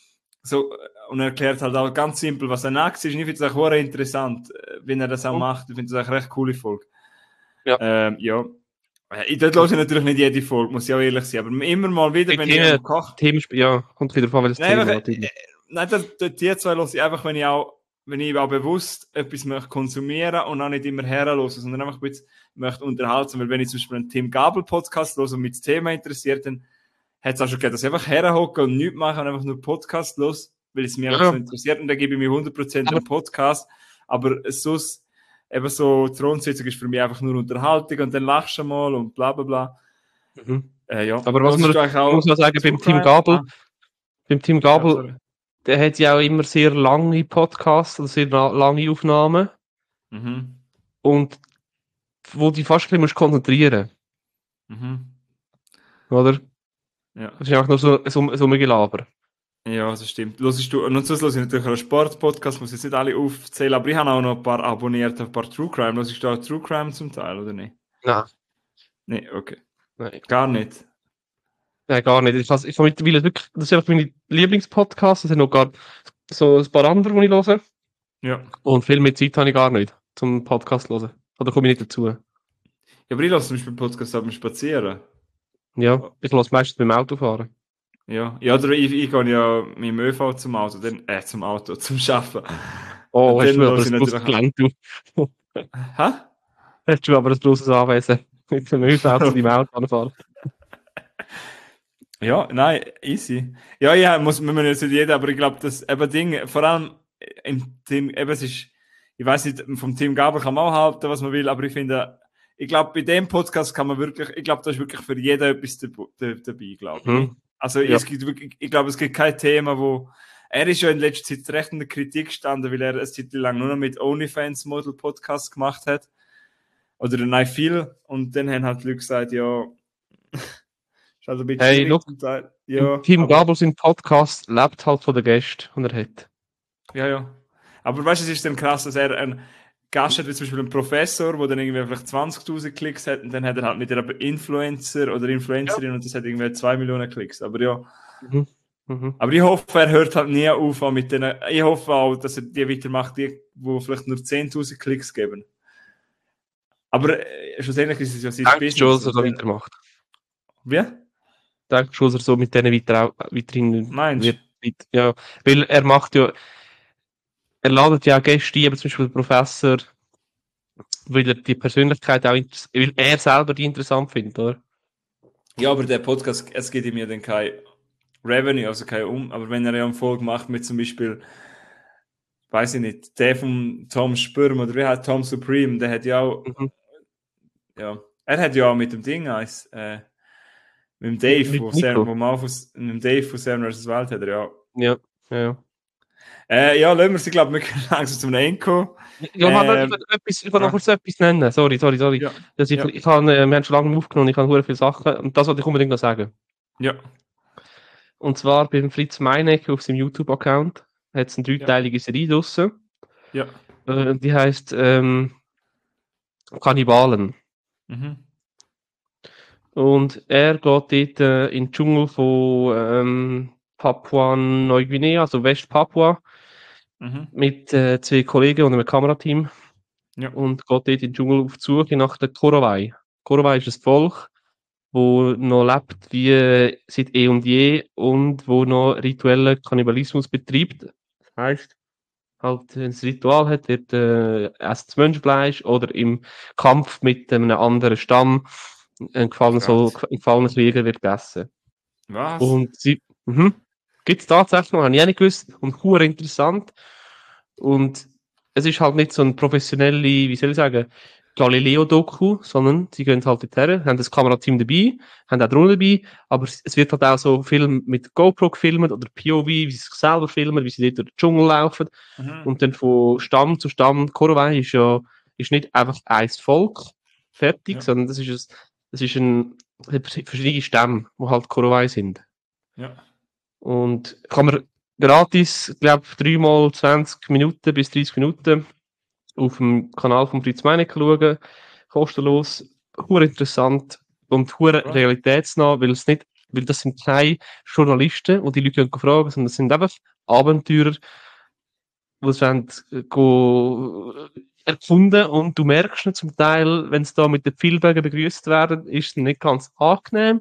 so, und er erklärt halt auch ganz simpel, was eine Aktie ist. Und ich finde es auch sehr interessant, wenn er das auch
Mhm.
macht. Ich finde es auch eine recht coole Folge.
Ja.
Ähm, ja. Ich dort höre ich natürlich nicht jede Folge, muss ich auch ehrlich sein. Aber immer mal wieder,
Die
wenn
Themen,
ich am Koch...
Themen, ja, kommt wieder vor, welches
Nein,
Thema
einfach,
natürlich.
äh, nein, das, das, die zwei höre ich einfach, wenn ich auch, wenn ich auch bewusst etwas möchte konsumieren und auch nicht immer herhören, sondern einfach ein bisschen möchte unterhalten. Weil wenn ich zum Beispiel einen Tim Gabel Podcast höre und mich das Thema interessiert, dann hat es auch schon gegeben, dass ich einfach herhocke und nichts mache und einfach nur Podcast los, weil es mich
Ja.
einfach so interessiert, und dann gebe ich mir hundert Prozent
Aber-
am Podcast. Aber sonst, eben so, Thronsitzung ist für mich einfach nur Unterhaltung und dann lachst du mal und bla bla bla.
Mhm.
Äh, ja.
Aber was
Hörst
man,
du eigentlich auch
muss man sagen,
True
beim Tim
Crime?
Gabel,
Ah,
beim Tim
ja,
Gabel,
sorry.
der hat ja auch immer sehr lange Podcasts, also sehr la- lange Aufnahmen,
Mhm.
und wo die fast ein bisschen musst konzentrieren
Mhm.
musst, oder?
Ja.
Das ist einfach nur so, so, so ein Gelaber.
Ja, das stimmt. Hörst du, und sonst höre ich natürlich auch einen Sportpodcast, muss ich jetzt nicht alle aufzählen, aber ich habe auch noch ein paar abonniert, ein paar True Crime. Hörst du auch True Crime zum Teil, oder nicht?
Nein,
Nee, okay.
nein,
Gar nicht.
nein, gar nicht. Ich, ich, ich mittlerweile wirklich, das ist einfach meine Lieblingspodcasts, es sind noch gar so ein paar andere, die ich höre.
Ja.
Und viel mehr Zeit habe ich gar nicht zum Podcast hören. Oder komme ich nicht dazu.
Ja, aber ich höre zum Beispiel Podcast beim Spazieren.
Ja, ich höre meistens beim Autofahren.
Ja, ja, oder ich, ich gehe ja mit dem ÖV zum Auto, dann, äh, zum Auto, zum Arbeiten.
Oh,
Und
hast
dann
du aber
höre ich
ein großes
natürlich
Gelände, du.
Hä?
Hast du aber ein grosses Anwesen. Mit dem ÖV zu deinem Auto anfahren.
Ja, nein, easy. Ja, ja, muss man nicht jeder, aber ich glaube, das eben Ding, vor allem im Team, eben es ist, ich weiß nicht, vom Team Gaber kann man auch halten, was man will, aber ich finde, ich glaube, bei dem Podcast kann man wirklich, ich glaube, da ist wirklich für jeden etwas dabei, glaube ich.
Mhm.
Also
Ja.
es gibt wirklich, ich glaube, es gibt kein Thema, wo, er ist ja in letzter Zeit recht in der Kritik gestanden, weil er eine Zeit lang nur noch mit OnlyFans-Model Podcast gemacht hat. Oder nein, viel. Und dann haben halt die Leute gesagt, ja, ist also ein bisschen
Hey,
schwierig
look,
zum Teil. Ja,
Tim
aber,
Gabel, sein Podcast, lebt halt von den Gästen, die er hat.
ja, ja. Aber weißt du, es ist dann krass, dass er einen Gast hat, wie zum Beispiel einen Professor, der dann irgendwie vielleicht zwanzigtausend Klicks hat, und dann hat er halt mit einer Influencer oder Influencerin, und das hat irgendwie zwei Millionen Klicks. Aber ja.
Mhm. Mhm.
Aber ich hoffe, er hört halt nie auf auch mit denen. Ich hoffe auch, dass er die weitermacht, die, die vielleicht nur zehntausend Klicks geben. Aber äh, schlussendlich ist es ja sein
Denkst du,
Business.
dass er
Und
so
dann,
weitermacht?
wie?
Denkst du, dass er so mit denen weiter, weiterhin
Meinst
wird? Weit- Ja, weil er macht ja, er ladet ja auch Gäste ein, aber zum Beispiel den Professor, weil er die Persönlichkeit auch, interess- weil er selber die interessant findet, oder?
Ja, aber der Podcast, es geht ihm ja dann kein Revenue, also kein Um. Aber wenn er ja eine Folge macht mit zum Beispiel, weiß ich nicht, der von Tom Spürm oder wie heißt Tom Supreme, der hat ja auch,
Mhm.
ja, er hat ja auch mit dem Ding eins, äh, mit dem Dave,
Mit
wo,
Nico.
Sam, wo man auch von, mit dem Dave von Sam versus. Wild hat er ja.
Ja, ja, ja.
Äh, ja, lassen wir sie, glaube ich, wir können langsam zum Ende kommen.
Ja, warte,
Ähm,
ich will etwas, ich will noch
ja.
kurz etwas nennen. Sorry, sorry, sorry.
Ja,
Das ich,
ja.
ich habe, äh, wir haben schon lange aufgenommen, ich habe sehr viele Sachen, und das wollte ich unbedingt noch sagen.
Ja,
Und zwar beim Fritz Meinecke auf seinem YouTube-Account hat es eine dreiteilige Serie draussen.
ja.
Äh, die heisst ähm, Kannibalen.
Mhm.
Und er geht dort äh, in den Dschungel von ähm, Papua-Neuguinea, also West-Papua,
Mhm.
mit äh, zwei Kollegen und einem Kamerateam
Ja.
und geht dort in den Dschungel auf die Suche nach den Korowai. Korowai ist ein Volk, wo noch lebt wie seit eh und je und wo noch rituellen Kannibalismus betreibt. Das heisst, halt, wenn es ein Ritual hat, wird äh, esst das Menschenfleisch oder im Kampf mit einem anderen Stamm ein gefallener, so,
Krass.
ein gefallener Krieger wird gegessen.
Was?
Und sie, mhm, gibt es tatsächlich noch, habe ich auch nicht gewusst und hure interessant. Und es ist halt nicht so ein professionelle, wie soll ich sagen, Galileo-Doku, sondern sie gehen halt dorthin, haben das Kamerateam dabei, haben auch Drohnen dabei, aber es es wird halt auch so Film mit GoPro gefilmt oder P O V, wie sie sich selber filmen, wie sie dort durch den Dschungel laufen
Mhm.
und dann von Stamm zu Stamm. Korowai ist ja ist nicht einfach ein Volk fertig,
Ja.
sondern das ist ein, das ist ein verschiedene Stämme, die halt Korowai sind.
Ja.
Und kann man gratis, glaube dreimal zwanzig Minuten bis dreißig Minuten auf dem Kanal von Fritz Meinecke schauen. Kostenlos, hure interessant und hure
Krass.
realitätsnah, weil es nicht, weil das sind keine Journalisten, die die Leute gehen fragen, sondern das sind einfach Abenteurer, die es wollen, äh, go, äh, erkunden und du merkst nicht zum Teil, wenn sie da mit den Pfeilbögen begrüßt werden, ist es nicht ganz angenehm.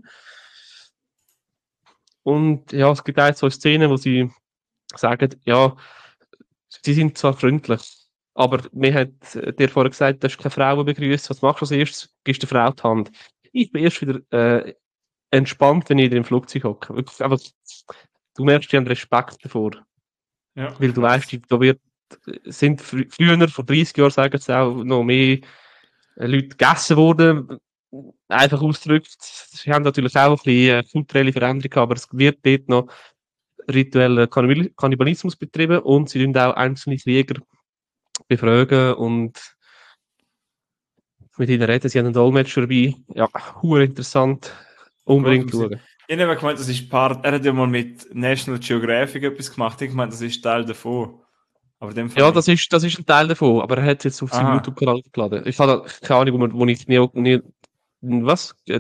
Und ja, es gibt auch so Szenen, wo sie sagen, ja, sie sind zwar freundlich, aber mir hat äh, dir vorher gesagt, du hast keine Frauen begrüßt. Was machst du als erstes? Gibst der Frau die Hand. Ich bin erst wieder äh, entspannt, wenn ich wieder im Flugzeug hocke. Wirklich einfach, du merkst, die haben Respekt davor.
Ja,
Weil du
krass.
weißt, da wird, sind fr früher, vor dreißig Jahren, sagen sie auch, noch mehr äh, Leute gegessen worden. Einfach ausgedrückt. Sie haben natürlich auch ein bisschen äh, kulturelle Veränderungen, aber es wird dort noch ritueller Kannibal- Kannibalismus betrieben und sie tun auch einzelne Krieger befragen und mit ihnen reden. Sie haben einen Dolmetscher dabei. Ja, hure interessant.
Gut,
Unbedingt
um sie.
schauen.
Ich habe gemeint, das ist Part. Er hat ja mal mit National Geographic etwas gemacht. Ich meine, das ist Teil davon. Aber in dem Fall
Ja, das
nicht.
ist, das ist ein Teil davon, aber er hat es jetzt auf seinem
Aha.
YouTube-Kanal geladen. Ich habe da keine Ahnung, wo, wo ich nie, nie was? Äh,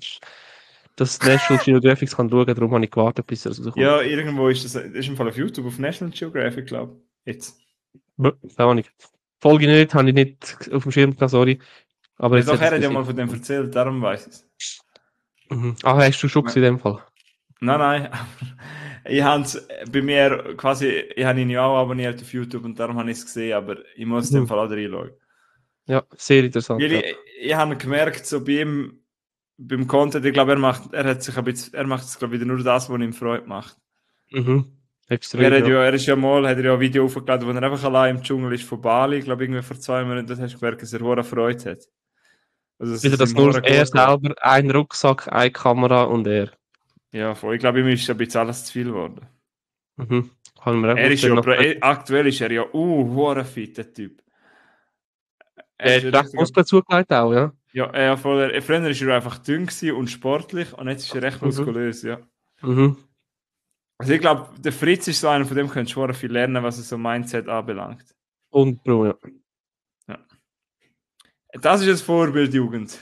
Das National Geographic kann schauen, darum habe ich gewartet, bis er rauskommt.
Ja, irgendwo ist das. Das ist im Fall auf YouTube, auf National Geographic, glaube ich. Jetzt.
Bö, keine Ahnung. Folge nicht, habe ich nicht auf dem Schirm gehabt, sorry. Aber
Ja,
jetzt
doch,
hat
er
es
hat ja
gesehen.
mal von dem erzählt, darum weiß ich es.
Mhm. Ah, hast du schon gesehen in dem Fall?
Nein, nein. Ich habe es bei mir quasi. Ich habe ihn ja auch abonniert auf YouTube und darum habe ich es gesehen, aber ich muss in dem
Mhm.
Fall auch reinschauen.
Ja, sehr interessant.
Weil
Ja.
ich, ich habe gemerkt, so bei ihm, beim Content, ich glaube, er macht, er hat sich ein bisschen, er macht es, glaube ich, wieder nur das, was ihm Freude macht.
Mhm.
Er,
Extrem,
hat
ja.
ja, er ist ja mal, hat er ja ein Video aufgeladen, wo er einfach allein im Dschungel ist von Bali, ich glaube, irgendwie vor zwei Monaten, das hast du gemerkt, dass er hohe Freude hat. Also, dass
Wieder
es
das
ihm
nur
hohe
er
gut geht.
selber, ein Rucksack, eine Kamera und er.
Ja, voll. Ich glaube, ihm ist ein bisschen alles zu viel geworden.
Mhm. Kann ich mir auch
Er ist
vorstellen.
ja,
Nach
bra- eh, aktuell ist er ja, uh, hoher fit, der Typ. Er
Er
ist ja
ist recht
richtig,
Muskeln zugelegt auch, ja.
ja, er voll, er, früher war er einfach dünn gewesen und sportlich und jetzt ist er recht
Mhm.
muskulös, ja.
Mhm.
Also ich glaube, der Fritz ist so einer, von dem könntest du schon viel lernen, was es so Mindset anbelangt.
Und Bro, ja.
Ja. Das ist ein Vorbild, Jugend.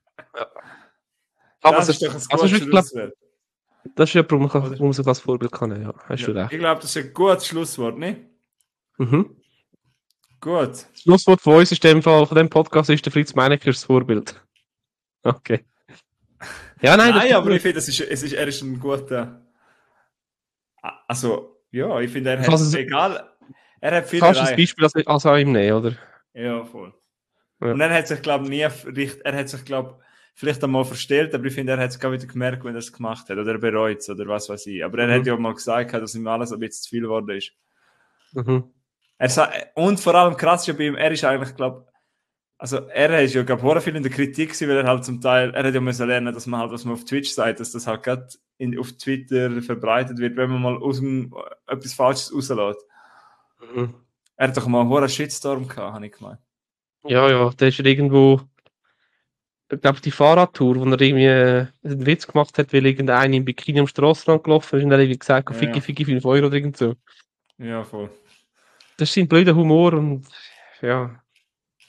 Aber
Das
es
ist
ist,
doch ein
also es
gutes
ist, glaub,
Schlusswort.
das ist ja, wo man, kann,
Oder?
wo man sich als Vorbild kann nehmen, ja. Hast
Ja.
du recht.
Ich glaube, das ist ein gutes Schlusswort, nicht?
Mhm.
Gut.
Das Schlusswort von uns ist in dem Fall, von dem Podcast ist der Fritz Meinecke das Vorbild. Okay. Ja, nein, das
Nein,
ist
aber
gut.
ich finde, das ist, es ist, er ist ein guter. Also, ja, ich finde, er
Du
hat,
kannst, es-
egal, er hat viel
kannst ein
erreicht.
Beispiel als, als an ihm nehmen, oder?
Ja, voll.
Ja.
Und er hat sich, glaube ich, nie, richt- er hat sich, glaube vielleicht einmal verstellt, aber ich finde, er hat es gar wieder gemerkt, wenn er es gemacht hat. Oder er bereut es, oder was weiß ich. Aber er
Mhm.
hat ja mal gesagt, dass ihm alles ein bisschen zu viel geworden ist.
Mhm.
Er sa- und vor allem krass ist ja bei ihm, er ist eigentlich, glaube also er ist ja, glaube ich, viel in der Kritik gewesen, weil er halt zum Teil, er hat ja müssen lernen, dass man halt, was man auf Twitch sagt, dass das halt gerade in, auf Twitter verbreitet wird, wenn man mal aus dem, etwas Falsches rauslässt.
Mhm.
Er hat doch mal einen hohen Shitstorm gehabt, habe ich gemeint.
Ja, ja, der ist irgendwo, ich glaube, die Fahrradtour, wo er irgendwie äh, einen Witz gemacht hat, weil irgendeiner im Bikini am Strassenrand gelaufen ist und er irgendwie gesagt hat,
Ja,
Ficky,
ja.
Ficky, fünf Euro oder irgend so.
Ja, voll.
Das ist sein blöder Humor und ja,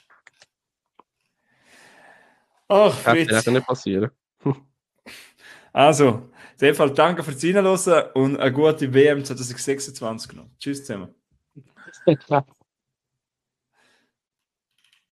Ach,
das
Fritz.
hätte nicht passieren.
Also, in dem Fall danke fürs Reinhören und eine gute W M zwanzig sechsundzwanzig noch. Tschüss zusammen.